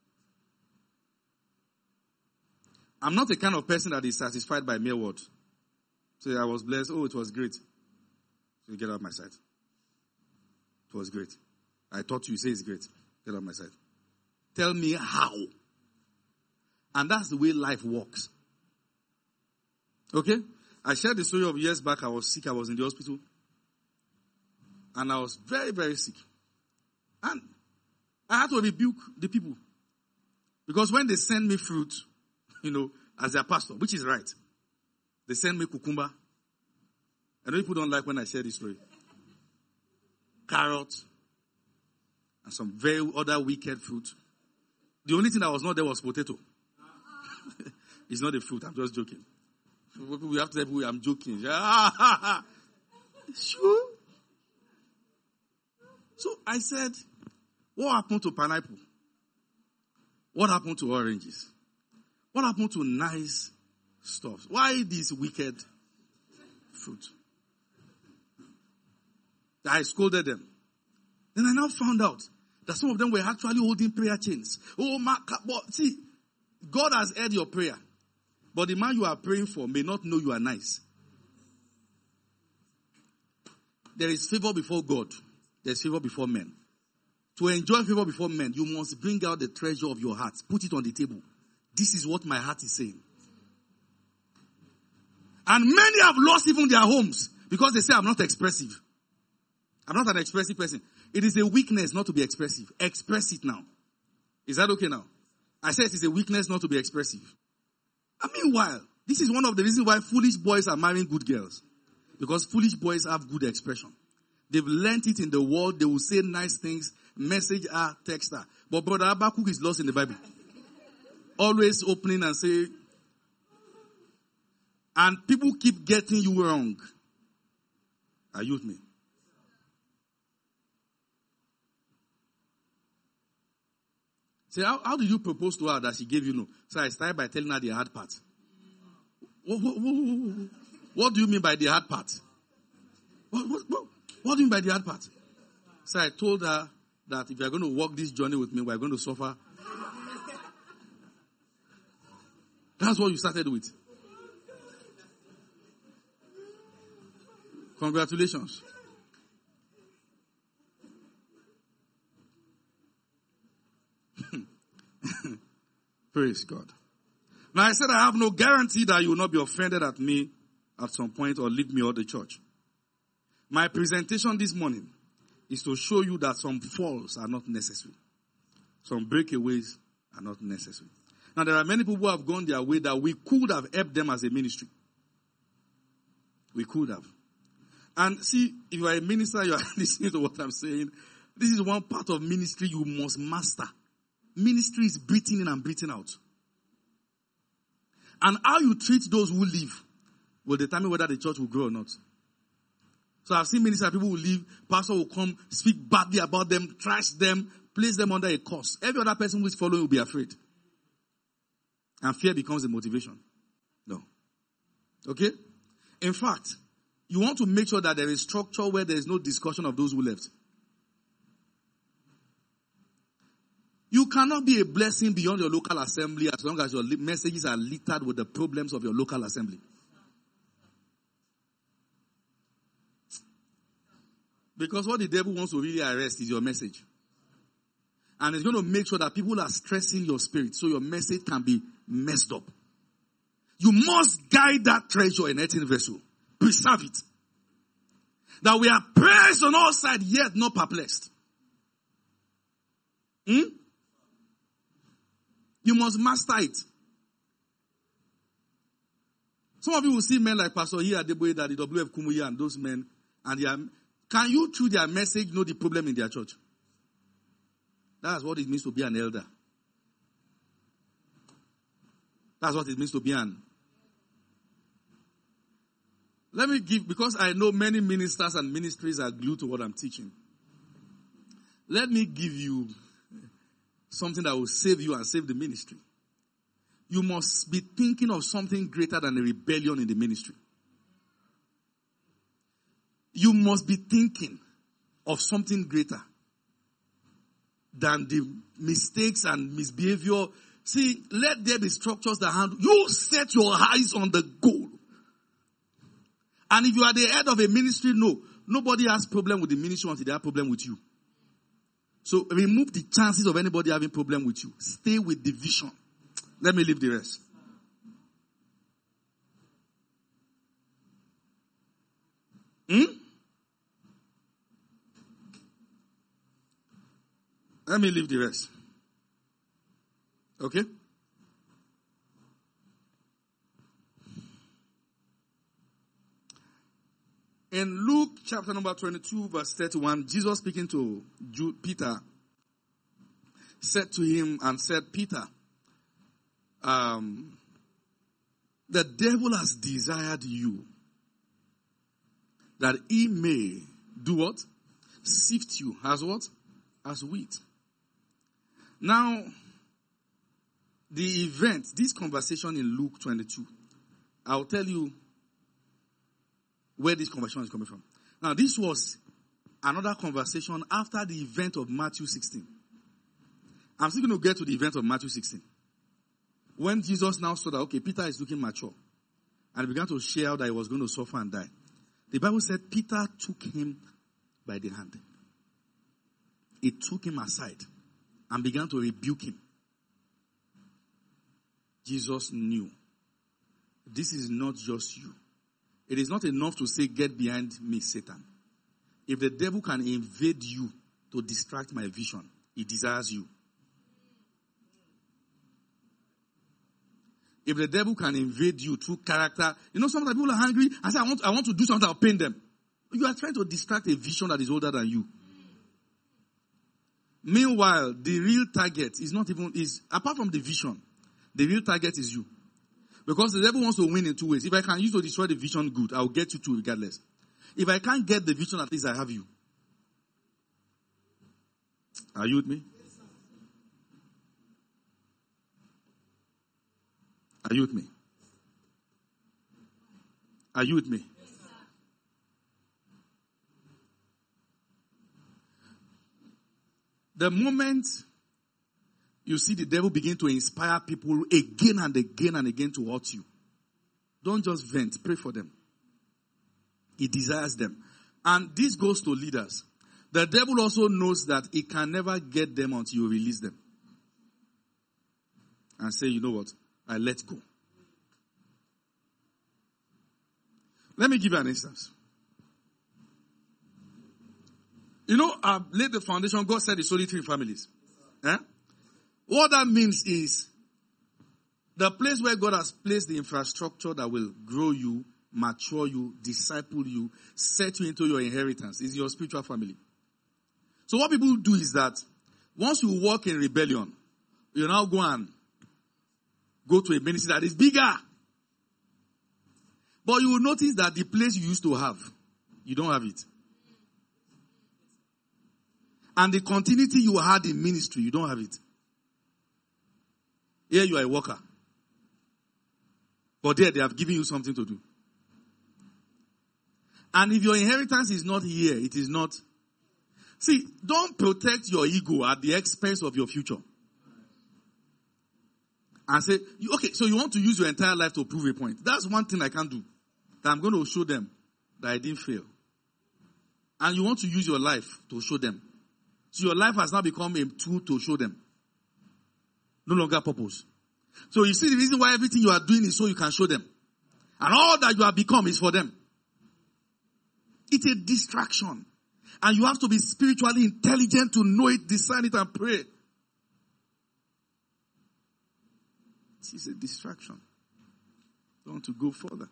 I'm not the kind of person that is satisfied by mere words. Say, I was blessed. Oh, it was great. So you get out of my sight. It was great. I thought you say it's great. Get out of my sight. Tell me how. And that's the way life works. Okay? I shared the story of years back. I was sick. I was in the hospital. And I was very, very sick. And I had to rebuke the people. Because when they send me fruit, as their pastor, which is right, they send me cucumber. I know people don't like when I share this story. Carrot. And some very other wicked fruit. The only thing that was not there was potato. It's not a fruit. I'm just joking. We have to tell people I'm joking. Sure. So I said, what happened to pineapple? What happened to oranges? What happened to nice stuff? Why this wicked fruit? I scolded them. Then I now found out that some of them were actually holding prayer chains. Oh, but see, God has heard your prayer. But the man you are praying for may not know you are nice. There is favor before God. There is favor before men. To enjoy favor before men, you must bring out the treasure of your heart. Put it on the table. This is what my heart is saying. And many have lost even their homes because they say I'm not expressive. I'm not an expressive person. It is a weakness not to be expressive. Express it now. Is that okay now? I said it is a weakness not to be expressive. And meanwhile, this is one of the reasons why foolish boys are marrying good girls. Because foolish boys have good expression. They've learned it in the world. They will say nice things, message her, text her. But Brother Habakkuk is lost in the Bible. Always opening and say, and people keep getting you wrong. Are you with me? Say, how did you propose to her that she gave you no? So I started by telling her the hard part. What do you mean by the hard part? What do you mean by the hard part? So I told her that if you're going to walk this journey with me, we're going to suffer. That's what you started with. Congratulations. Praise God. Now I said I have no guarantee that you will not be offended at me at some point or leave me or the church. My presentation this morning is to show you that some falls are not necessary. Some breakaways are not necessary. Now there are many people who have gone their way that we could have helped them as a ministry. We could have. And see, if you are a minister, you are listening to what I'm saying. This is one part of ministry you must master. Ministry is breathing in and breathing out. And how you treat those who leave will determine whether the church will grow or not. So I've seen ministers, people will leave, pastor will come, speak badly about them, trash them, place them under a curse. Every other person who is following will be afraid. And fear becomes the motivation. No. Okay? In fact, you want to make sure that there is structure where there is no discussion of those who left. You cannot be a blessing beyond your local assembly as long as your messages are littered with the problems of your local assembly. Because what the devil wants to really arrest is your message. And it's going to make sure that people are stressing your spirit so your message can be messed up. You must guide that treasure in earthen vessel. Preserve it. That we are praised on all sides, yet not perplexed. You must master it. Some of you will see men like Pastor here at the way that the WF Kumuyi and those men, and can you through their message know the problem in their church? That's what it means to be an elder. That's what it means to be an. Let me give, because I know many ministers and ministries are glued to what I'm teaching. Let me give you something that will save you and save the ministry. You must be thinking of something greater than a rebellion in the ministry. You must be thinking of something greater than the mistakes and misbehavior. See, let there be structures that handle. You set your eyes on the goal. And if you are the head of a ministry, no. Nobody has problem with the ministry until they have problem with you. So remove the chances of anybody having problem with you. Stay with the vision. Let me leave the rest. Let me leave the rest. Okay? In Luke chapter number 22 verse 31, Jesus speaking to Peter said to him and said, Peter, the devil has desired you that he may do what? Sift you as what? As wheat. Now, the event, this conversation in Luke 22, I'll tell you where this conversation is coming from. Now, this was another conversation after the event of Matthew 16. I'm still going to get to the event of Matthew 16. When Jesus now saw that, okay, Peter is looking mature, and he began to share that he was going to suffer and die. The Bible said Peter took him by the hand. He took him aside and began to rebuke him. Jesus knew, this is not just you. It is not enough to say, get behind me, Satan. If the devil can invade you to distract my vision, he desires you. If the devil can invade you through character, sometimes people are hungry and say, I want to do something, I'll pain them. You are trying to distract a vision that is older than you. Meanwhile, the real target is apart from the vision, the real target is you. Because the devil wants to win in two ways. If I can use to destroy the vision, good. I'll get you too regardless. If I can't get the vision, at least I have you. Are you with me? Are you with me? Are you with me? The moment you see the devil begin to inspire people again and again and again to hurt you, don't just vent. Pray for them. He desires them. And this goes to leaders. The devil also knows that he can never get them until you release them. and say, you know what, I let go. Let me give you an instance. You know, I've laid the foundation. God said it's only 3 families. What that means is the place where God has placed the infrastructure that will grow you, mature you, disciple you, set you into your inheritance is your spiritual family. So what people do is that once you walk in rebellion, you now go to a ministry that is bigger. But you will notice that the place you used to have, you don't have it. And the continuity you had in ministry, you don't have it. Here you are a worker. But there they have given you something to do. And if your inheritance is not here, it is not. See, don't protect your ego at the expense of your future. And say, okay, so you want to use your entire life to prove a point. That's one thing I can't do. That I'm going to show them that I didn't fail. And you want to use your life to show them. So your life has now become a tool to show them. No longer purpose. So you see the reason why everything you are doing is so you can show them. And all that you have become is for them. It's a distraction. And you have to be spiritually intelligent to know it, discern it, and pray. It's a distraction. You want to go further.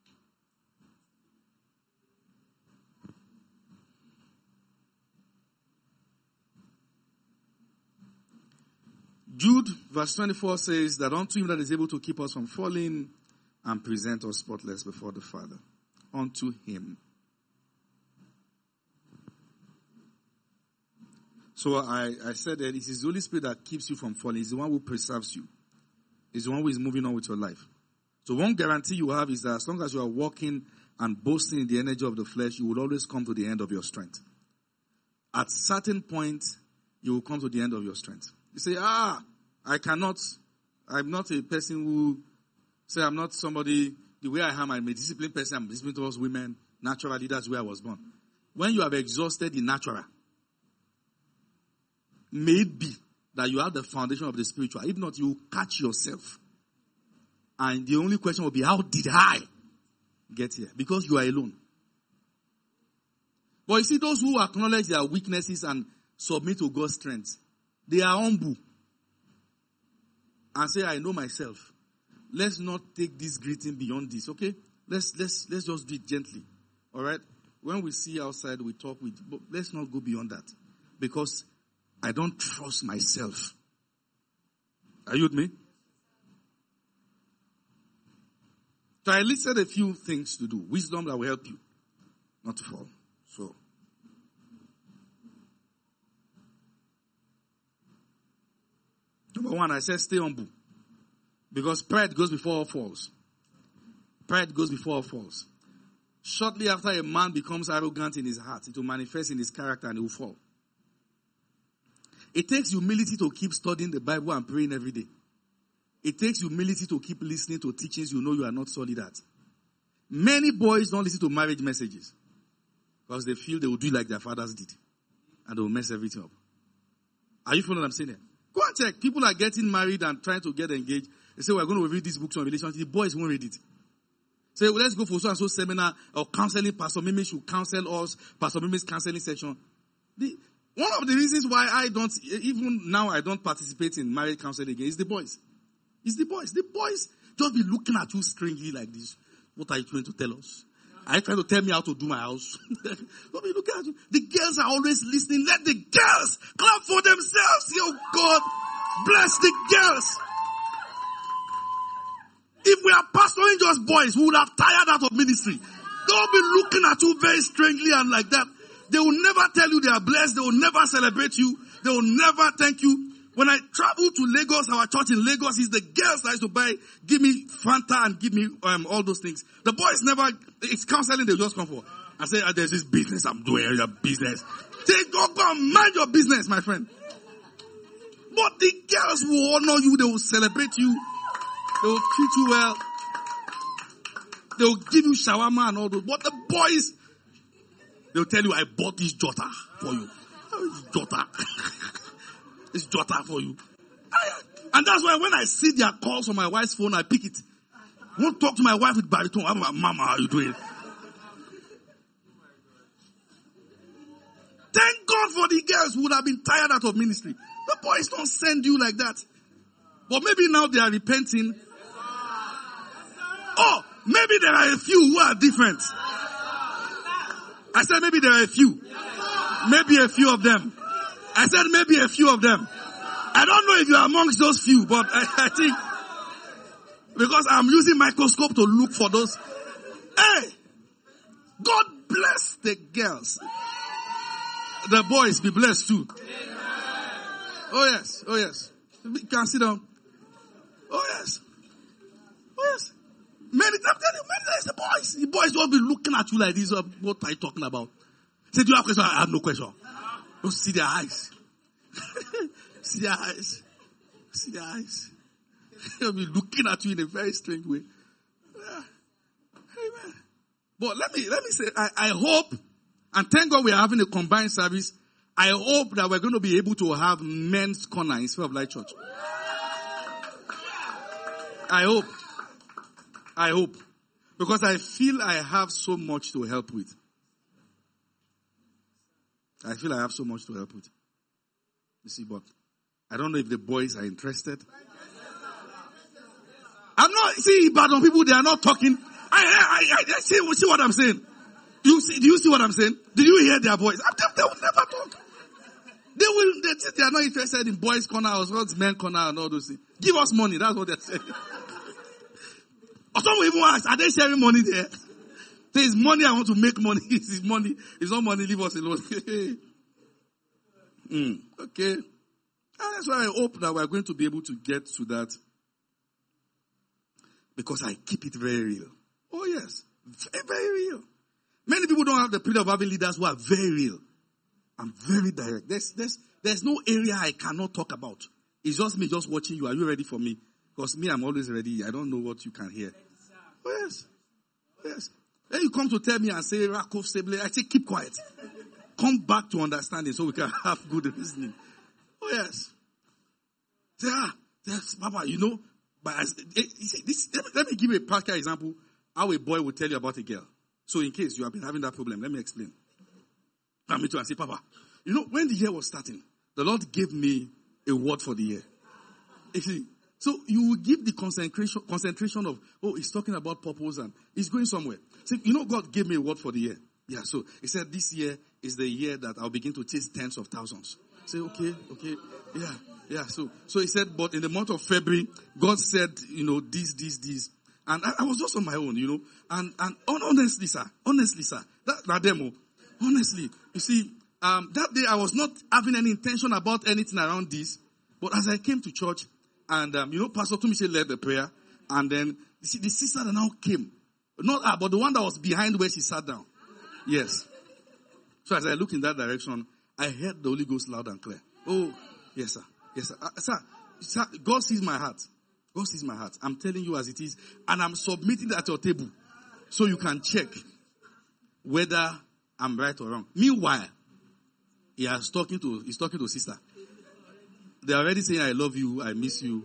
Jude verse 24 says that unto him that is able to keep us from falling and present us spotless before the Father. Unto him. So I said that it is the Holy Spirit that keeps you from falling. It's the one who preserves you. It's the one who is moving on with your life. So one guarantee you have is that as long as you are walking and boasting in the energy of the flesh, you will always come to the end of your strength. At certain point, you will come to the end of your strength. You say, I'm not a person who, say I'm not somebody, the way I am, I'm a disciplined person, I'm disciplined towards women. Naturally, that's where I was born. When you have exhausted the natural, may it be that you have the foundation of the spiritual. If not, you will catch yourself. And the only question will be, how did I get here? Because you are alone. But you see, those who acknowledge their weaknesses and submit to God's strength, they are humble. And say, I know myself. Let's not take this greeting beyond this, okay? Let's just do it gently. All right? When we see outside, we talk with, but let's not go beyond that. Because I don't trust myself. Are you with me? So I listed a few things to do. Wisdom that will help you not to fall. So, number one, I said stay humble. Because pride goes before all falls. Pride goes before all falls. Shortly after a man becomes arrogant in his heart, it will manifest in his character and he will fall. It takes humility to keep studying the Bible and praying every day. It takes humility to keep listening to teachings you know you are not solid at. Many boys don't listen to marriage messages because they feel they will do like their fathers did. And they will mess everything up. Are you following what I'm saying here? Go and check. People are getting married and trying to get engaged. They say, we're going to read these books on relationship. The boys won't read it. Say, well, let's go for so-and-so seminar or counseling. Pastor Mimi should counsel us. Pastor Mimi's counseling section. One of the reasons why even now I don't participate in marriage counseling again is the boys. It's the boys. The boys just be looking at you strangely like this. What are you trying to tell us? Are you trying to tell me how to do my house? Don't be looking at you. The girls are always listening. Let the girls clap for themselves. Oh God, bless the girls. If we are pastoring just boys, we would have tired out of ministry. Don't be looking at you very strangely and like that. They will never tell you they are blessed. They will never celebrate you. They will never thank you. When I travel to Lagos, our church in Lagos is the girls that used to give me Fanta and give me all those things. The boys never, it's counseling they just come for. I say, there's this business I'm doing, your business. Say, go and mind your business, my friend. But the girls will honor you. They will celebrate you. They will treat you well. They will give you shawarma and all those. But the boys, they will tell you, I bought this Jota for you. It's Jota. It's Jota for you. And that's why when I see their calls on my wife's phone, I pick it. I won't talk to my wife with baritone. I'm like, Mama, how are you doing? Thank God for the girls who would have been tired out of ministry. The boys don't send you like that. But maybe now they are repenting. Oh, maybe there are a few who are different. I said maybe there are a few. Maybe a few of them. I said maybe a few of them. I don't know if you are amongst those few, but I think because I'm using microscope to look for those. Hey, God bless the girls. The boys be blessed too. Oh yes, oh yes. You can sit down. Oh yes, oh yes. Many, I'm telling you, many times the boys will be looking at you like this. What are you talking about? Say, do you have a question? I have no question. Don't see their eyes. See their eyes. See their eyes. They'll be looking at you in a very strange way. Yeah. Amen. But let me say, I hope, and thank God we are having a combined service. I hope that we're going to be able to have men's corner in Sphere of Light Church. I hope. Because I feel I have so much to help with. You see, but I don't know if the boys are interested. I'm not, see, but on people, they are not talking. I see what I'm saying. Do you see what I'm saying? Did you hear their voice? They will never talk. They are not interested in boys' corner or men's corner and all those things. Give us money. That's what they're saying. Or some will even ask, are they sharing money there? There is money, I want to make money. It's money. It's not money, leave us alone. Okay. And that's why I hope that we're going to be able to get to that. Because I keep it very real. Oh yes. Very, very real. Many people don't have the period of having leaders who are very real. I'm very direct. There's no area I cannot talk about. It's just me just watching you. Are you ready for me? Because me, I'm always ready. I don't know what you can hear. Oh yes. Yes. Then you come to tell me and say, Rakov Seble, I say, keep quiet. Come back to understanding so we can have good reasoning. Oh yes. Say, yes, Papa, you know, but let me give you a practical example how a boy will tell you about a girl. So in case you have been having that problem, let me explain. Come me to and say, Papa, you know, when the year was starting, the Lord gave me a word for the year. You see, so you will give the concentration of, he's talking about purpose and he's going somewhere. So, you know, God gave me a word for the year. Yeah, so he said this year is the year that I'll begin to chase tens of thousands. Say, okay, yeah. So he said, but in the month of February, God said, you know, this. And I was just on my own, you know. And honestly, sir, that demo, honestly, you see, that day I was not having any intention about anything around this. But as I came to church, and, you know, Pastor Tumise led the prayer. And then, you see, the sister that now came. Not her, but the one that was behind where she sat down. Yes. So as I looked in that direction, I heard the Holy Ghost loud and clear. Oh, yes, sir. Yes, sir. Sir, God sees my heart. God sees my heart. I'm telling you as it is. And I'm submitting it at your table. So you can check whether I'm right or wrong. Meanwhile, he's talking to sister. They're already saying, I love you, I miss you.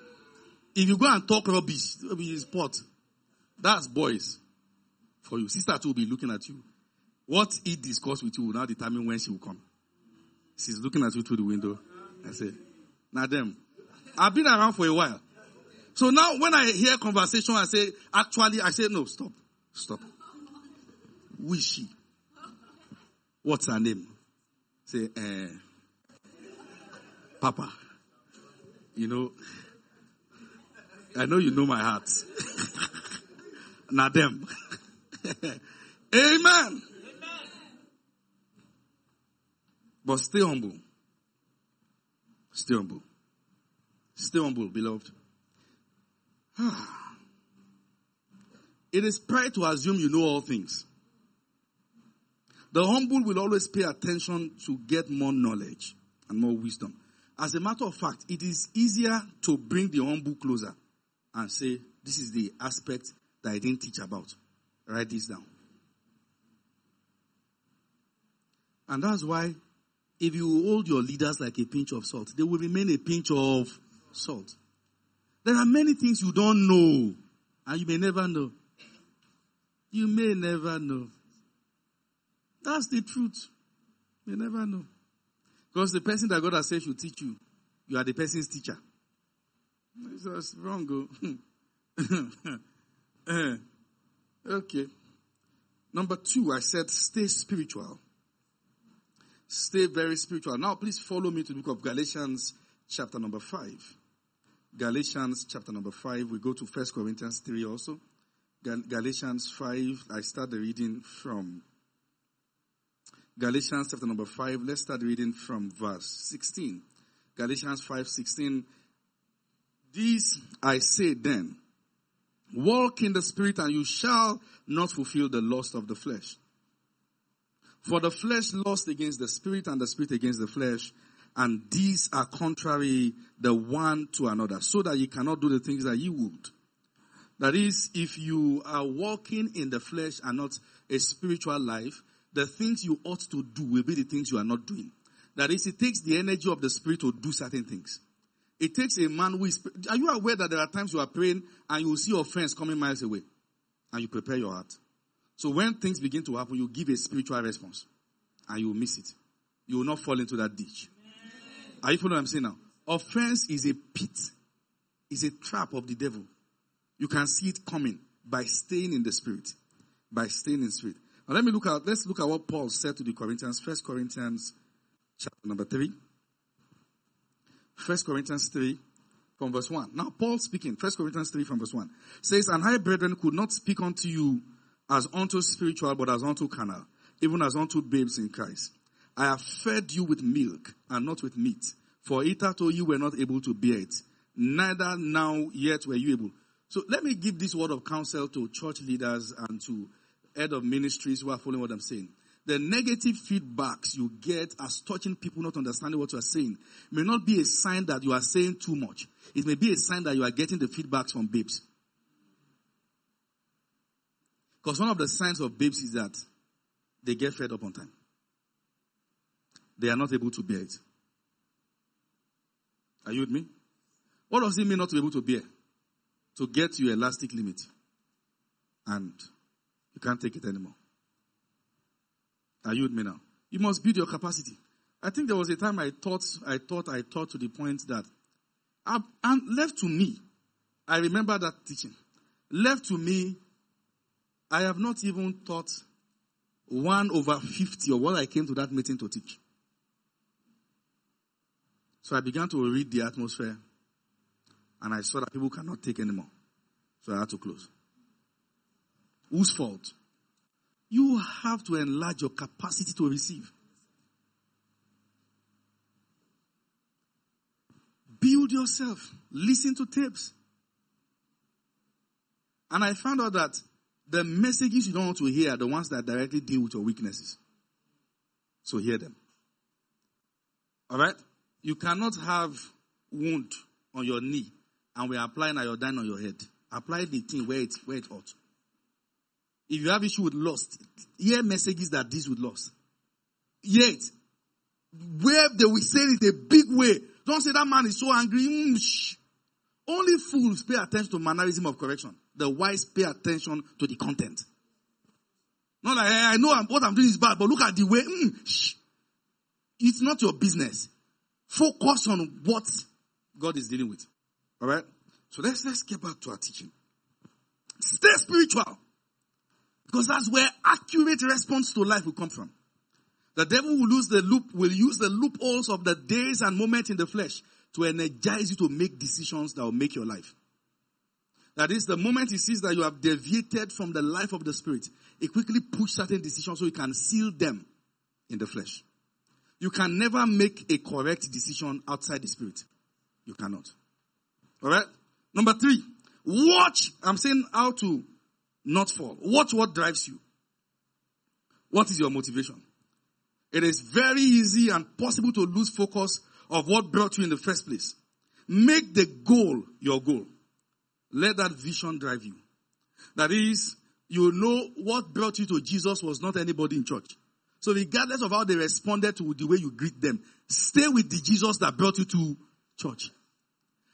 If you go and talk rubbish, it'll be spot. That's boys for you. Sister too will be looking at you. What he discussed with you will now determine when she will come. She's looking at you through the window. I say, now them. I've been around for a while. So now when I hear conversation, I say, no, stop. Who is she? What's her name? Say, Papa, you know, I know you know my heart. Now them. Amen. But stay humble. Stay humble. Stay humble, beloved. It is pride to assume you know all things. The humble will always pay attention to get more knowledge and more wisdom. As a matter of fact, it is easier to bring the humble closer and say, this is the aspect that I didn't teach about. Write this down. And that's why if you hold your leaders like a pinch of salt, they will remain a pinch of salt. There are many things you don't know, and you may never know. You may never know. That's the truth. You never know. Because the person that God has said should teach you, you are the person's teacher. That's wrong. Okay. Number 2, I said stay spiritual. Stay very spiritual. Now please follow me to the book of Galatians chapter number 5. Galatians chapter number 5. We go to 1 Corinthians 3 also. Galatians 5. I start the reading from Galatians chapter number 5. Let's start reading from verse 16. Galatians 5:16. This I say then, walk in the Spirit, and you shall not fulfill the lust of the flesh. For the flesh lusts against the Spirit, and the Spirit against the flesh, and these are contrary the one to another, so that you cannot do the things that you would. That is, if you are walking in the flesh and not a spiritual life, the things you ought to do will be the things you are not doing. That is, it takes the energy of the Spirit to do certain things. It takes a man who is... Are you aware that there are times you are praying and you will see your friends coming miles away? And you prepare your heart. So when things begin to happen, you give a spiritual response. And you will miss it. You will not fall into that ditch. Are you following what I'm saying now? Offense is a pit. It's a trap of the devil. You can see it coming by staying in the Spirit. By staying in the Spirit. Now let's look at what Paul said to the Corinthians. 1 Corinthians chapter number 3. 1 Corinthians 3 from verse 1. Now Paul speaking, 1 Corinthians 3 from verse 1, says, and I, brethren, could not speak unto you as unto spiritual, but as unto carnal, even as unto babes in Christ. I have fed you with milk and not with meat, for hitherto you were not able to bear it, neither now yet were you able. So let me give this word of counsel to church leaders and to head of ministries who are following what I'm saying. The negative feedbacks you get as touching people not understanding what you are saying may not be a sign that you are saying too much. It may be a sign that you are getting the feedbacks from babes. Because one of the signs of babes is that they get fed up on time. They are not able to bear it. Are you with me? What does it mean not to be able to bear? To get to your elastic limit. And you can't take it anymore. Are you with me now? You must build your capacity. I think there was a time I thought to the point that, and left to me, I remember that teaching. Left to me, I have not even taught 1/50 of what I came to that meeting to teach. So I began to read the atmosphere, and I saw that people cannot take anymore. So I had to close. Whose fault? You have to enlarge your capacity to receive. Build yourself. Listen to tapes. And I found out that the messages you don't want to hear are the ones that directly deal with your weaknesses. So hear them. Alright? You cannot have wound on your knee and we're applying iodine on your head. Apply the thing where it ought. If you have issue with lust, hear messages that deals with lust. Yet, where they will say it a big way. Don't say that man is so angry. Only fools pay attention to mannerism of correction. The wise pay attention to the content. Not like, I know what I'm doing is bad, but look at the way. It's not your business. Focus on what God is dealing with. Alright? So let's get back to our teaching. Stay spiritual. Because that's where accurate response to life will come from. The devil will use the loopholes of the days and moments in the flesh to energize you to make decisions that will make your life. That is, the moment he sees that you have deviated from the life of the Spirit, he quickly pushes certain decisions so he can seal them in the flesh. You can never make a correct decision outside the Spirit. You cannot. Alright? Number 3, watch. I'm saying how to not fall. Watch what drives you. What is your motivation? It is very easy and possible to lose focus of what brought you in the first place. Make the goal your goal. Let that vision drive you. That is, you know what brought you to Jesus was not anybody in church. So regardless of how they responded to the way you greet them, stay with the Jesus that brought you to church.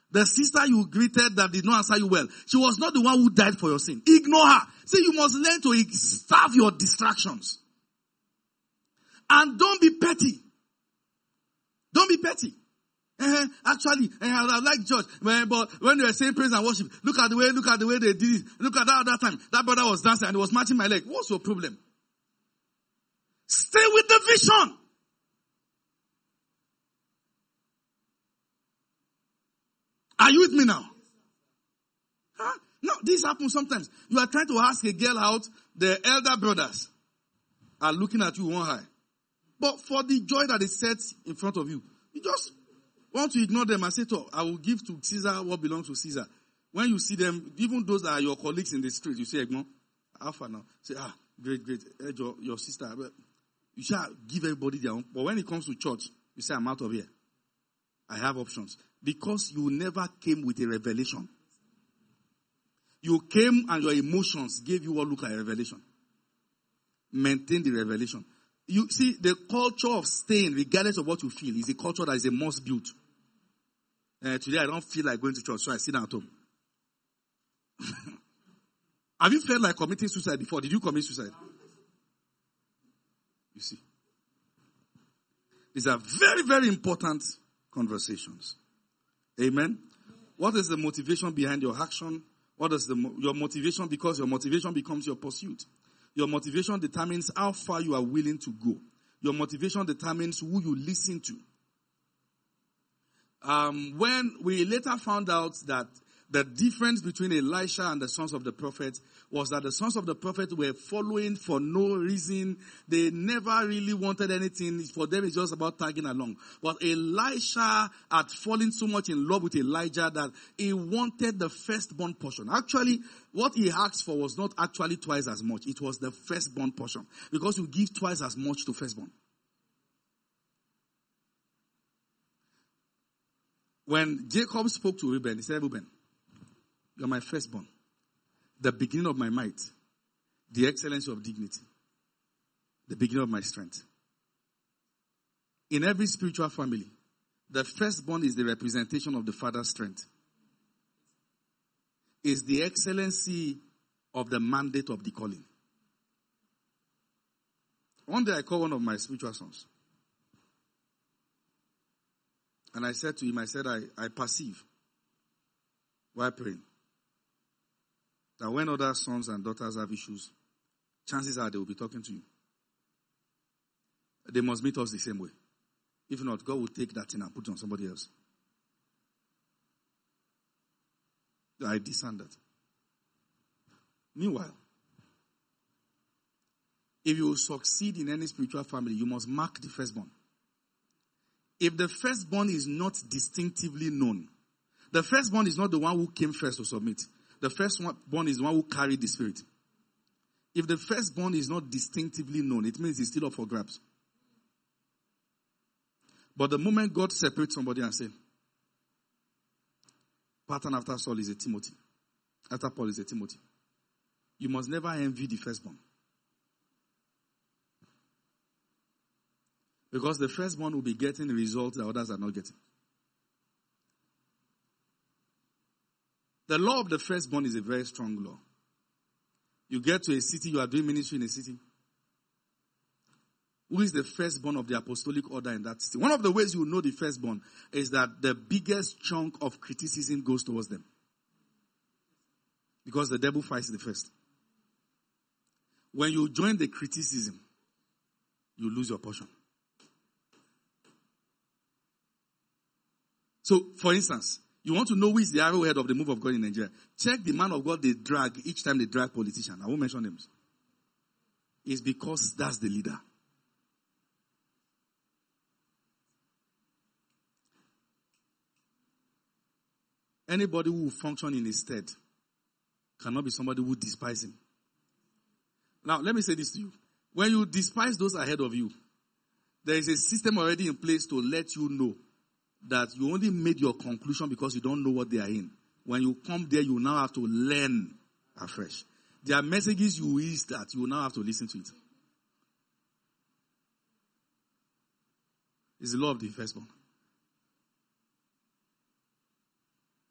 The sister you greeted that did not answer you well, she was not the one who died for your sin. Ignore her. See, you must learn to starve your distractions. And don't be petty. Don't be petty. Actually, I like church, but when they were saying praise and worship, look at the way they did it. Look at that time. That brother was dancing and he was matching my leg. What's your problem? Stay with the vision. Are you with me now? Huh? No, this happens sometimes. You are trying to ask a girl out, the elder brothers are looking at you one eye. But for the joy that is set in front of you, you just want to ignore them and say, I will give to Caesar what belongs to Caesar. When you see them, even those that are your colleagues in the street, you say, Egmon, Alpha now. Say, great. Your sister. You shall give everybody their own. But when it comes to church, you say, I'm out of here. I have options. Because you never came with a revelation. You came and your emotions gave you what look like a revelation. Maintain the revelation. You see, the culture of staying, regardless of what you feel, is a culture that is a must build. Today I don't feel like going to church, so I sit down at home. Have you felt like committing suicide before? Did you commit suicide? You see. These are very, very important conversations. Amen. What is the motivation behind your action? What is your motivation? Because your motivation becomes your pursuit. Your motivation determines how far you are willing to go. Your motivation determines who you listen to. When we later found out that the difference between Elisha and the sons of the prophet was that the sons of the prophet were following for no reason. They never really wanted anything. For them, it's just about tagging along. But Elisha had fallen so much in love with Elijah that he wanted the firstborn portion. Actually, what he asked for was not actually twice as much. It was the firstborn portion. Because you give twice as much to firstborn. When Jacob spoke to Reuben, he said, Reuben, you are my firstborn, the beginning of my might, the excellency of dignity, the beginning of my strength. In every spiritual family, the firstborn is the representation of the father's strength. Is the excellency of the mandate of the calling. One day I called one of my spiritual sons. And I said to him, I perceive while praying that when other sons and daughters have issues, chances are they will be talking to you. They must meet us the same way. If not, God will take that thing and put it on somebody else. I discern that. Meanwhile, if you succeed in any spiritual family, you must mark the firstborn. If the firstborn is not distinctively known, the firstborn is not the one who came first to submit. The firstborn is the one who carried the spirit. If the firstborn is not distinctively known, it means it's still up for grabs. But the moment God separates somebody and says, pattern after Saul is a Timothy. After Paul is a Timothy. You must never envy the firstborn. Because the firstborn will be getting the results that others are not getting. The law of the firstborn is a very strong law. You get to a city, you are doing ministry in a city. Who is the firstborn of the apostolic order in that city? One of the ways you know the firstborn is that the biggest chunk of criticism goes towards them. Because the devil fights the first. When you join the criticism, you lose your portion. So, for instance, you want to know who is the arrowhead of the move of God in Nigeria. Check the man of God they drag each time they drag politician. I won't mention names. It's because that's the leader. Anybody who will function in his stead cannot be somebody who despises him. Now, let me say this to you. When you despise those ahead of you, there is a system already in place to let you know that you only made your conclusion because you don't know what they are in. When you come there, you now have to learn afresh. There are messages you wish that you now have to listen to it. It's the law of the firstborn.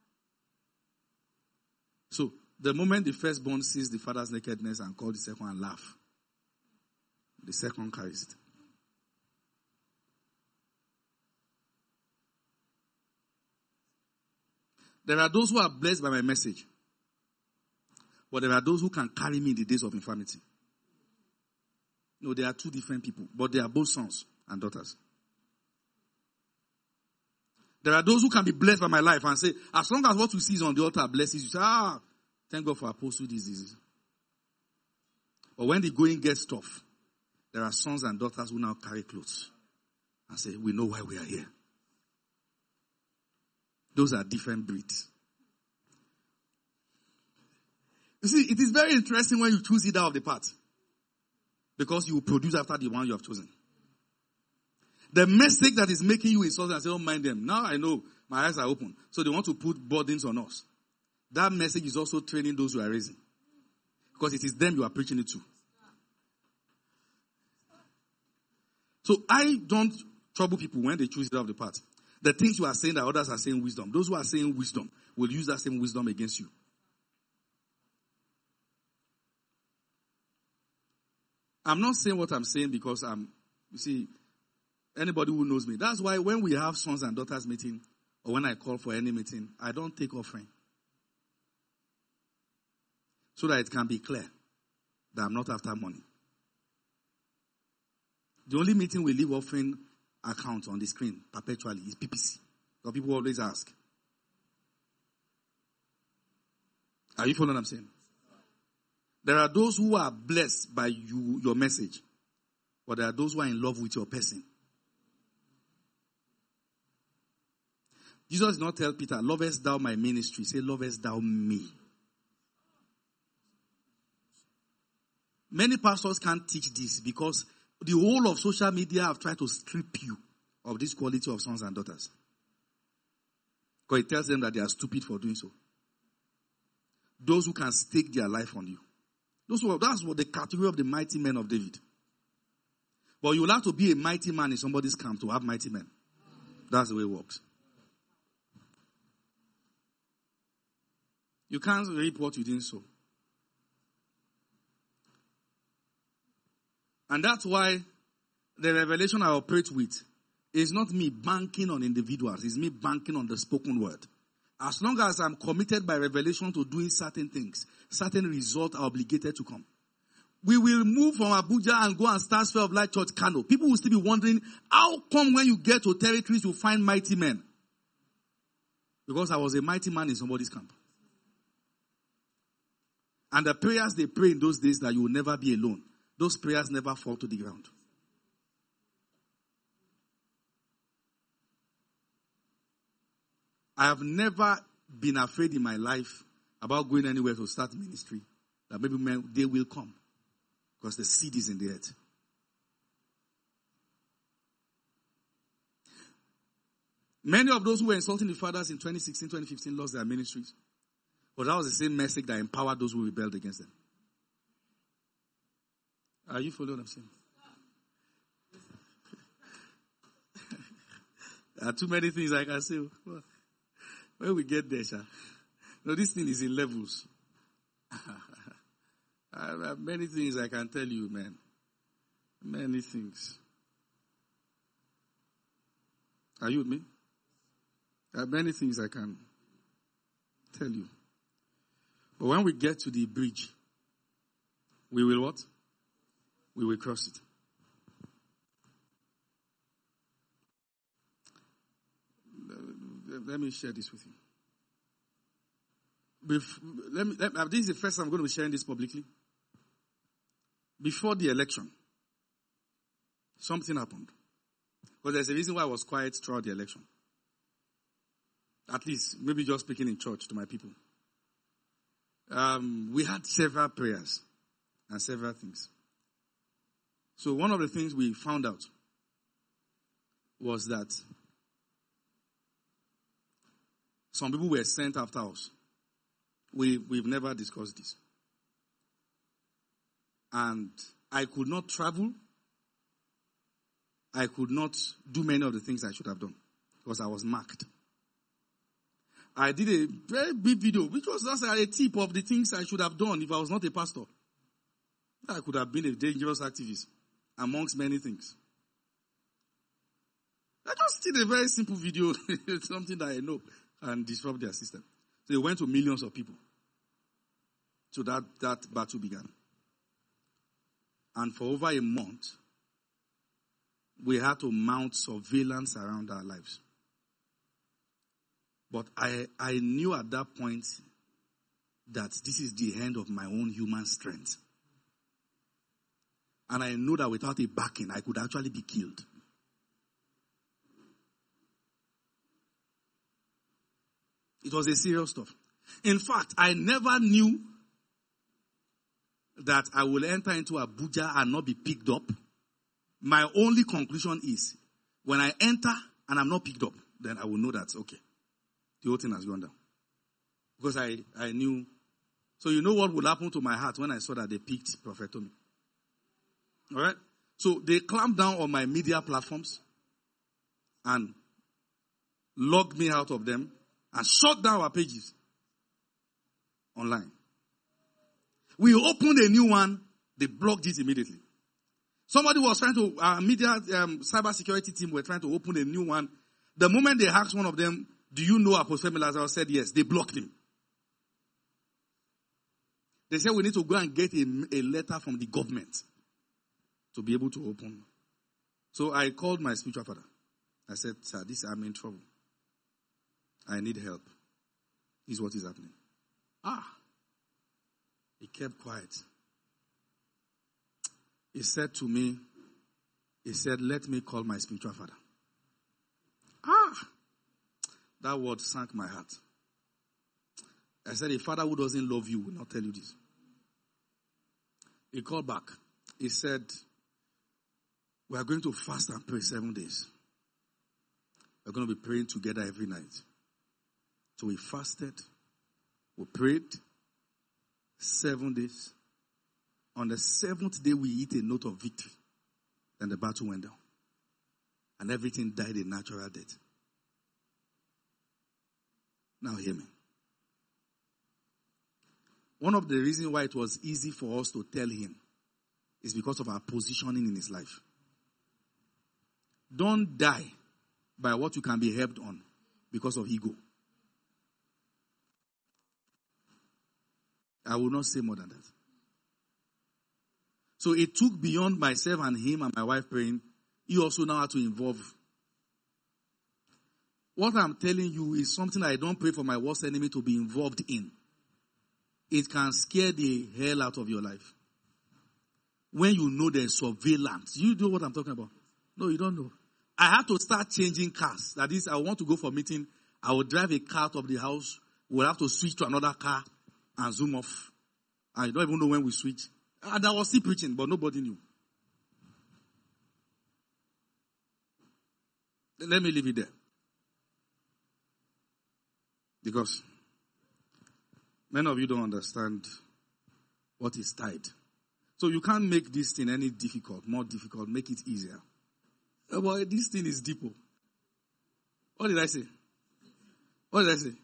The moment the firstborn sees the father's nakedness and calls the second and laugh, the second carries it. There are those who are blessed by my message, but there are those who can carry me in the days of infirmity. No, they are two different people, but they are both sons and daughters. There are those who can be blessed by my life and say, as long as what you see is on the altar blesses you, say, thank God for Apostle this. But when the going gets tough, there are sons and daughters who now carry clothes and say, we know why we are here. Those are different breeds. You see, it is very interesting when you choose either of the parts, because you will produce after the one you have chosen. The mistake that is making you insult and say, don't mind them. Now I know my eyes are open. So they want to put burdens on us. That message is also training those you are raising, because it is them you are preaching it to. So I don't trouble people when they choose either of the parts. The things you are saying that others are saying wisdom. Those who are saying wisdom will use that same wisdom against you. I'm not saying what I'm saying because you see, anybody who knows me. That's why when we have sons and daughters meeting, or when I call for any meeting, I don't take offering. So that it can be clear that I'm not after money. The only meeting we leave offering account on the screen perpetually is PPC. So people always ask. Are you following what I'm saying? There are those who are blessed by your message, but there are those who are in love with your person. Jesus did not tell Peter, lovest thou my ministry? Say, lovest thou me? Many pastors can't teach this because the whole of social media have tried to strip you of this quality of sons and daughters. Because it tells them that they are stupid for doing so. Those who can stake their life on you. That's what the category of the mighty men of David. But you will have to be a mighty man in somebody's camp to have mighty men. That's the way it works. You can't reap what you didn't sow. And that's why the revelation I operate with is not me banking on individuals. It's me banking on the spoken word. As long as I'm committed by revelation to doing certain things, certain results are obligated to come. We will move from Abuja and go and start Sphere of Light Church, Kano. People will still be wondering, how come when you get to territories you find mighty men? Because I was a mighty man in somebody's camp. And the prayers they pray in those days that you will never be alone, those prayers never fall to the ground. I have never been afraid in my life about going anywhere to start ministry, that maybe they will come. Because the seed is in the earth. Many of those who were insulting the fathers in 2016, 2015 lost their ministries. But that was the same message that empowered those who rebelled against them. Are you following what I'm saying? There are too many things I can say. When we get there, no, this thing is in levels. I have many things I can tell you, man. Many things. Are you with me? There are many things I can tell you. But when we get to the bridge, we will what? We will cross it. Let me share this with you. This is the first time I'm going to be sharing this publicly. Before the election, something happened. But there's a reason why I was quiet throughout the election. At least, maybe just speaking in church to my people. We had several prayers and several things. So one of the things we found out was that some people were sent after us. We've never discussed this. And I could not travel. I could not do many of the things I should have done because I was marked. I did a very big video, which was just a tip of the things I should have done if I was not a pastor. I could have been a dangerous activist, amongst many things. I just did a very simple video, something that I know, and disrupt their system. So it went to millions of people. So that battle began. And for over a month, we had to mount surveillance around our lives. But I knew at that point that this is the end of my own human strength. And I know that without a backing, I could actually be killed. It was a serious stuff. In fact, I never knew that I will enter into Abuja and not be picked up. My only conclusion is, when I enter and I'm not picked up, then I will know that, okay, the whole thing has gone down. Because I knew. So you know what would happen to my heart when I saw that they picked Prophet Tommy. All right? So they clamped down on my media platforms and logged me out of them and shut down our pages online. We opened a new one, they blocked it immediately. Somebody was trying to, our media cyber security team were trying to open a new one. The moment they asked one of them, do you know Apostle Femi Lazarus? Said yes, they blocked him. They said we need to go and get a letter from the government to be able to open. So I called my spiritual father. I said, sir, I'm in trouble. I need help. This is what is happening. He kept quiet. He said to me, let me call my spiritual father. That word sank my heart. I said, a father who doesn't love you will not tell you this. He called back. He said, we are going to fast and pray 7 days. We're going to be praying together every night. So we fasted. We prayed 7 days. On the 7th day, we hit a note of victory. Then the battle went down. And everything died a natural death. Now hear me. One of the reasons why it was easy for us to tell him is because of our positioning in his life. Don't die by what you can be helped on because of ego. I will not say more than that. So it took beyond myself and him and my wife praying. He also now had to involve. What I'm telling you is something I don't pray for my worst enemy to be involved in. It can scare the hell out of your life. When you know there's surveillance. You know what I'm talking about? No, you don't know. I had to start changing cars. That is, I want to go for a meeting. I will drive a car out of the house. We'll have to switch to another car and zoom off. I don't even know when we switch. And I was still preaching, but nobody knew. Let me leave it there. Because many of you don't understand what is tied. So you can't make this thing any more difficult, make it easier. But this thing is deeper. What did I say? What did I say?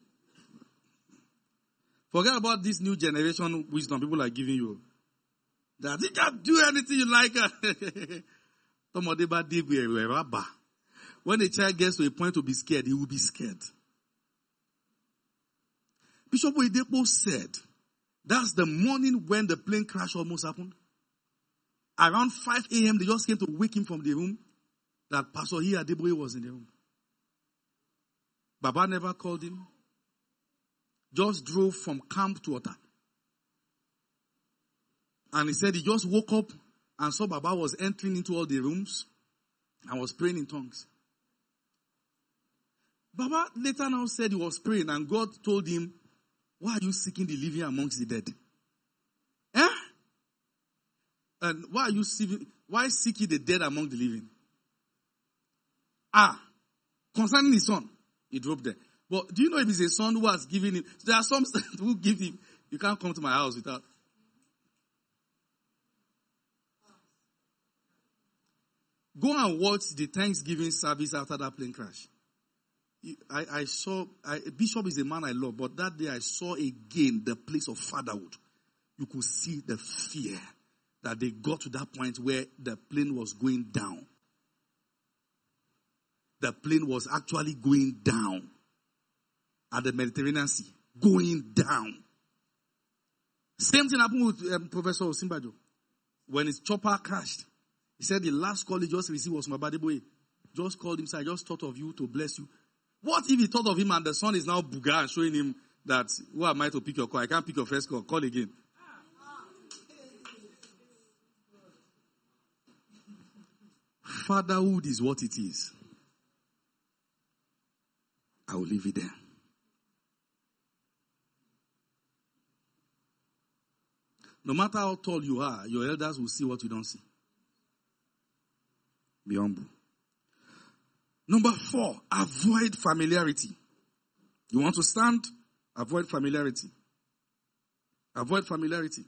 Forget about this new generation wisdom people are giving you. That you can do anything you like. When a child gets to a point to be scared, he will be scared. Bishop Oyedepo said, that's the morning when the plane crash almost happened. Around 5 a.m., they just came to wake him from the room that Pastor Adeboye was in the room. Baba never called him. Just drove from camp to Ota. And he said he just woke up and saw Baba was entering into all the rooms and was praying in tongues. Baba later now said he was praying and God told him, why are you seeking the living amongst the dead? And why seeking the dead among the living? Concerning his son, he drove there. But do you know if it's a son who has given him? So there are some who give him, you can't come to my house without. Go and watch the Thanksgiving service after that plane crash. Bishop is a man I love, but that day I saw again the place of fatherhood. You could see the fear that they got to that point where the plane was going down. The plane was actually going down at the Mediterranean Sea. Going down. Same thing happened with Professor Osinbajo. When his chopper crashed, he said the last call he just received was from Abadeboye. Just called him, said, I just thought of you to bless you. What if he thought of him and the son is now Buga and showing him that, who am I to pick your call? I can't pick your first call. Call again. Fatherhood is what it is. I will leave it there. No matter how tall you are, your elders will see what you don't see. Be humble. Number 4, avoid familiarity. You want to stand? Avoid familiarity. Avoid familiarity.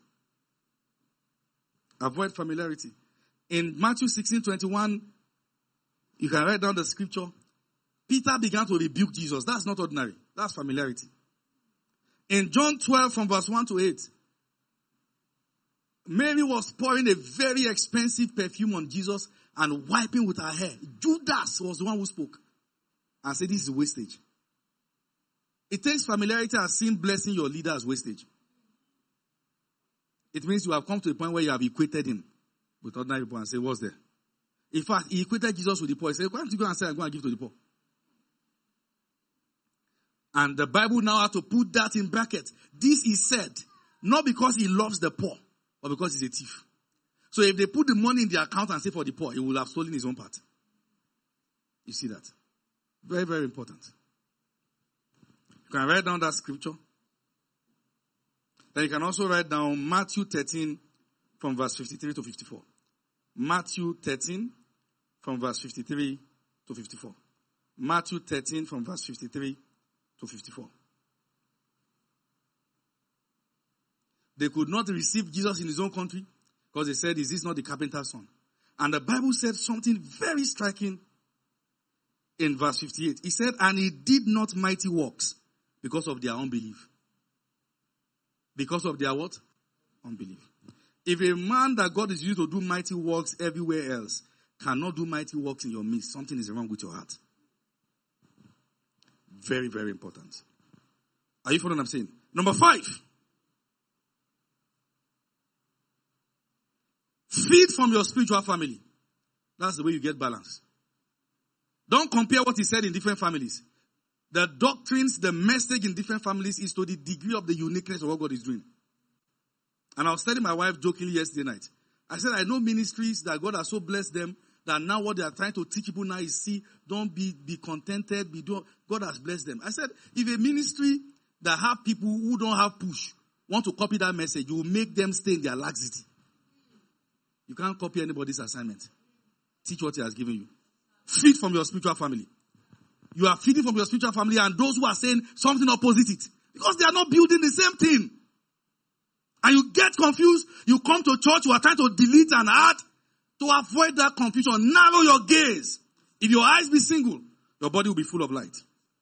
Avoid familiarity. In Matthew 16:21, you can write down the scripture. Peter began to rebuke Jesus. That's not ordinary. That's familiarity. In John 12 from verse 1 to 8, Mary was pouring a very expensive perfume on Jesus and wiping with her hair. Judas was the one who spoke and said this is wastage. It takes familiarity as seeing blessing your leader as wastage. It means you have come to a point where you have equated him with ordinary people and say, what's there? In fact, he equated Jesus with the poor. He said, why don't you go and say, I'm going to give to the poor? And the Bible now has to put that in brackets. This is said, not because he loves the poor, but because he's a thief. So if they put the money in the account and say for the poor, he will have stolen his own part. You see that? Very, very important. You can write down that scripture. Then you can also write down Matthew 13 from verse 53 to 54. Matthew 13 from verse 53 to 54. Matthew 13 from verse 53 to 54. They could not receive Jesus in his own country because they said, is this not the carpenter's son? And the Bible said something very striking in verse 58. He said, and he did not mighty works because of their unbelief. Because of their what? Unbelief. If a man that God is used to do mighty works everywhere else cannot do mighty works in your midst, something is wrong with your heart. Very, very important. Are you following what I'm saying? Number 5. Feed from your spiritual family. That's the way you get balance. Don't compare what he said in different families. The doctrines, the message in different families is to the degree of the uniqueness of what God is doing. And I was telling my wife jokingly yesterday night. I said, I know ministries that God has so blessed them that now what they are trying to teach people now is see, don't be contented, God has blessed them. I said, if a ministry that have people who don't have push want to copy that message, you will make them stay in their laxity. You can't copy anybody's assignment. Teach what he has given you. Feed from your spiritual family. You are feeding from your spiritual family and those who are saying something opposite it. Because they are not building the same thing. And you get confused. You come to church, you are trying to delete and add. To avoid that confusion, narrow your gaze. If your eyes be single, your body will be full of light.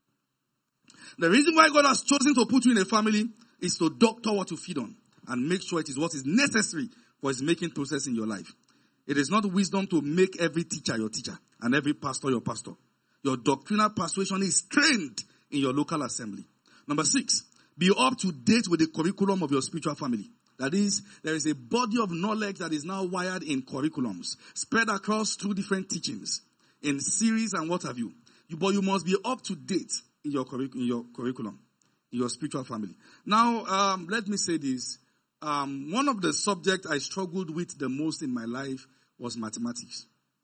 The reason why God has chosen to put you in a family is to doctor what you feed on and make sure it is what is necessary for his making process in your life. It is not wisdom to make every teacher your teacher and every pastor your pastor. Your doctrinal persuasion is trained in your local assembly. Number 6, be up to date with the curriculum of your spiritual family. That is, there is a body of knowledge that is now wired in curriculums, spread across 2 different teachings, in series and what have you. But you must be up to date in your curriculum, in your spiritual family. Now, let me say this. One of the subjects I struggled with the most in my life was mathematics.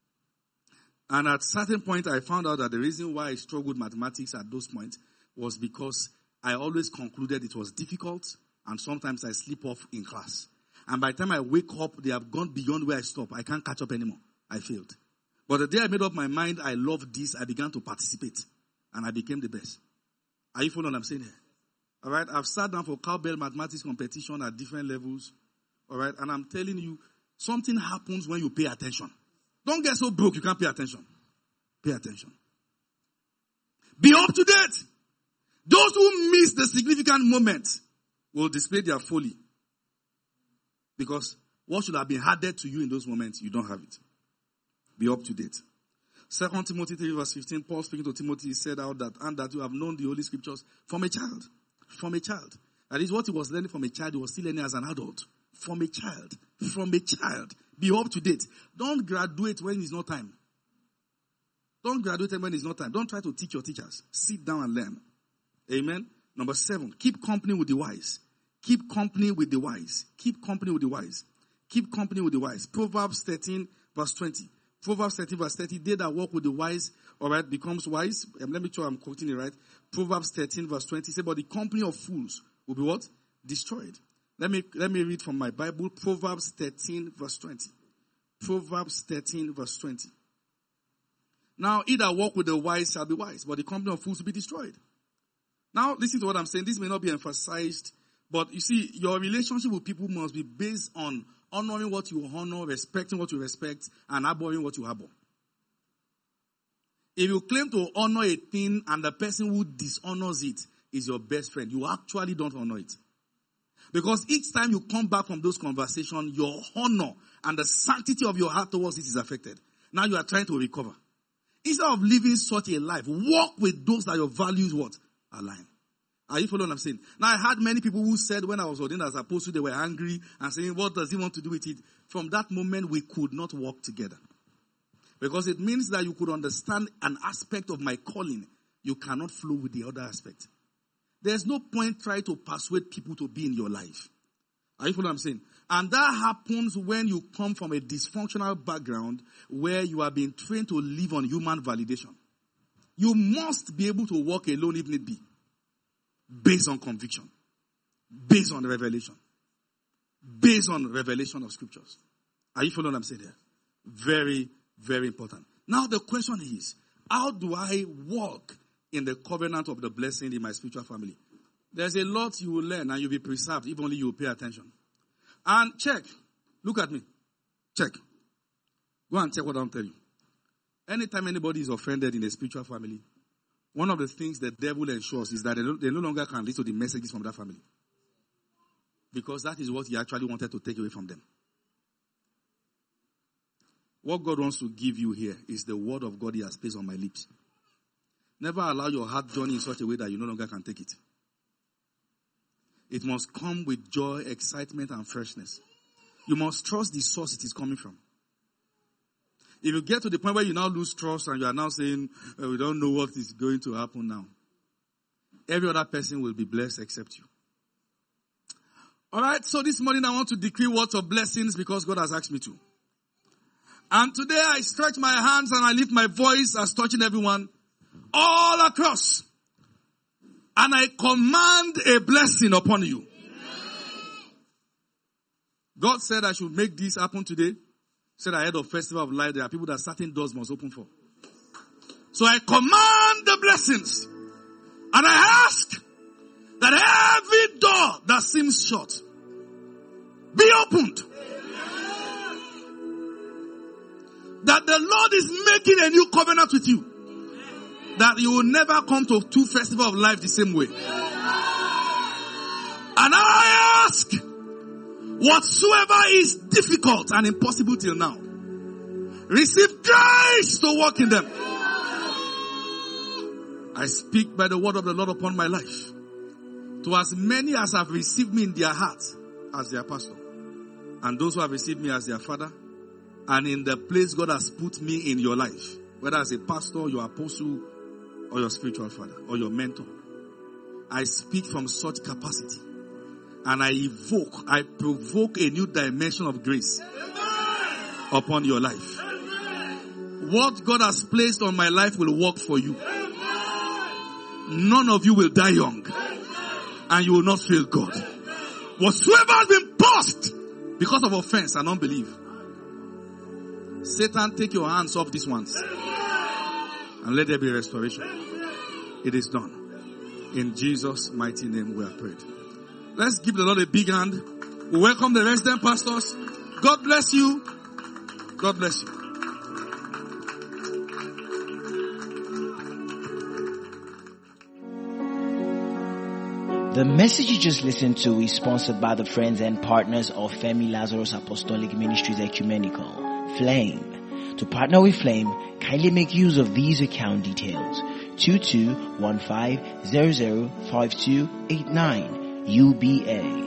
And at a certain point, I found out that the reason why I struggled with mathematics at those points was because I always concluded it was difficult, and sometimes I sleep off in class. And by the time I wake up, they have gone beyond where I stopped. I can't catch up anymore. I failed. But the day I made up my mind, I loved this, I began to participate. And I became the best. Are you following what I'm saying here? All right, I've sat down for cowbell mathematics competition at different levels. All right, and I'm telling you, something happens when you pay attention. Don't get so broke you can't pay attention. Pay attention. Be up to date. Those who miss the significant moment will display their folly. Because what should have been handed to you in those moments, you don't have it. Be up to date. 2 Timothy 3 verse 15, Paul speaking to Timothy, he said out that, and that you have known the Holy Scriptures from a child. From a child. That is what he was learning from a child, he was still learning as an adult. From a child. From a child. Be up to date. Don't graduate when it's not time. Don't graduate when it's not time. Don't try to teach your teachers. Sit down and learn. Amen. Number 7, keep company with the wise. Keep company with the wise. Keep company with the wise. Keep company with the wise. Proverbs 13 verse 20. Proverbs 13 verse 30. They that walk with the wise, alright, becomes wise. Let me make sure I'm quoting it right. Proverbs 13 verse 20 say, but the company of fools will be what? Destroyed. Let me read from my Bible. Proverbs 13 verse 20. Proverbs 13 verse 20. Now, he that walk with the wise shall be wise, but the company of fools will be destroyed. Now, listen to what I'm saying. This may not be emphasized, but you see, your relationship with people must be based on honoring what you honor, respecting what you respect, and abhorring what you abhor. If you claim to honor a thing and the person who dishonors it is your best friend, you actually don't honor it. Because each time you come back from those conversations, your honor and the sanctity of your heart towards it is affected. Now you are trying to recover. Instead of living such a life, walk with those that your values what? Align. Are you following what I'm saying? Now I had many people who said when I was ordained as apostle, they were angry and saying, what does he want to do with it? From that moment, we could not walk together. Because it means that you could understand an aspect of my calling. You cannot flow with the other aspect. There's no point trying to persuade people to be in your life. Are you following what I'm saying? And that happens when you come from a dysfunctional background where you are being trained to live on human validation. You must be able to walk alone if need be. Based on conviction. Based on revelation. Based on revelation of scriptures. Are you following what I'm saying there? Very, very important. Now the question is, how do I walk in the covenant of the blessing in my spiritual family? There's a lot you will learn and you'll be preserved if only you will pay attention. And check. Look at me. Check. Go and check what I'm telling you. Anytime anybody is offended in a spiritual family, one of the things the devil ensures is that they no longer can listen to the messages from that family. Because that is what he actually wanted to take away from them. What God wants to give you here is the word of God he has placed on my lips. Never allow your heart journey in such a way that you no longer can take it. It must come with joy, excitement, and freshness. You must trust the source it is coming from. If you get to the point where you now lose trust and you are now saying, we don't know what is going to happen now, every other person will be blessed except you. Alright, so this morning I want to decree words of blessings because God has asked me to. And today I stretch my hands and I lift my voice as touching everyone all across. And I command a blessing upon you. God said I should make this happen today. Said ahead of Festival of Light, there are people that certain doors must open for. So I command the blessings. And I ask that every door that seems shut be opened. That the Lord is making a new covenant with you. That you will never come to 2 Festivals of Life the same way. And I ask, whatsoever is difficult and impossible till now, receive grace to walk in them. I speak by the word of the Lord upon my life. To as many as have received me in their hearts as their pastor. And those who have received me as their father. And in the place God has put me in your life. Whether as a pastor, your apostle, or your spiritual father, or your mentor. I speak from such capacity. And I provoke a new dimension of grace upon your life. What God has placed on my life will work for you. None of you will die young. And you will not fail God. Whatsoever has been paused because of offense and unbelief. Satan, take your hands off these ones. And let there be restoration. It is done. In Jesus' mighty name we have prayed. Let's give the Lord a big hand. We welcome the resident pastors. God bless you. God bless you. The message you just listened to is sponsored by the friends and partners of Femi Lazarus Apostolic Ministries Ecumenical, Flame. To partner with Flame, kindly make use of these account details. 2215005289 UBA.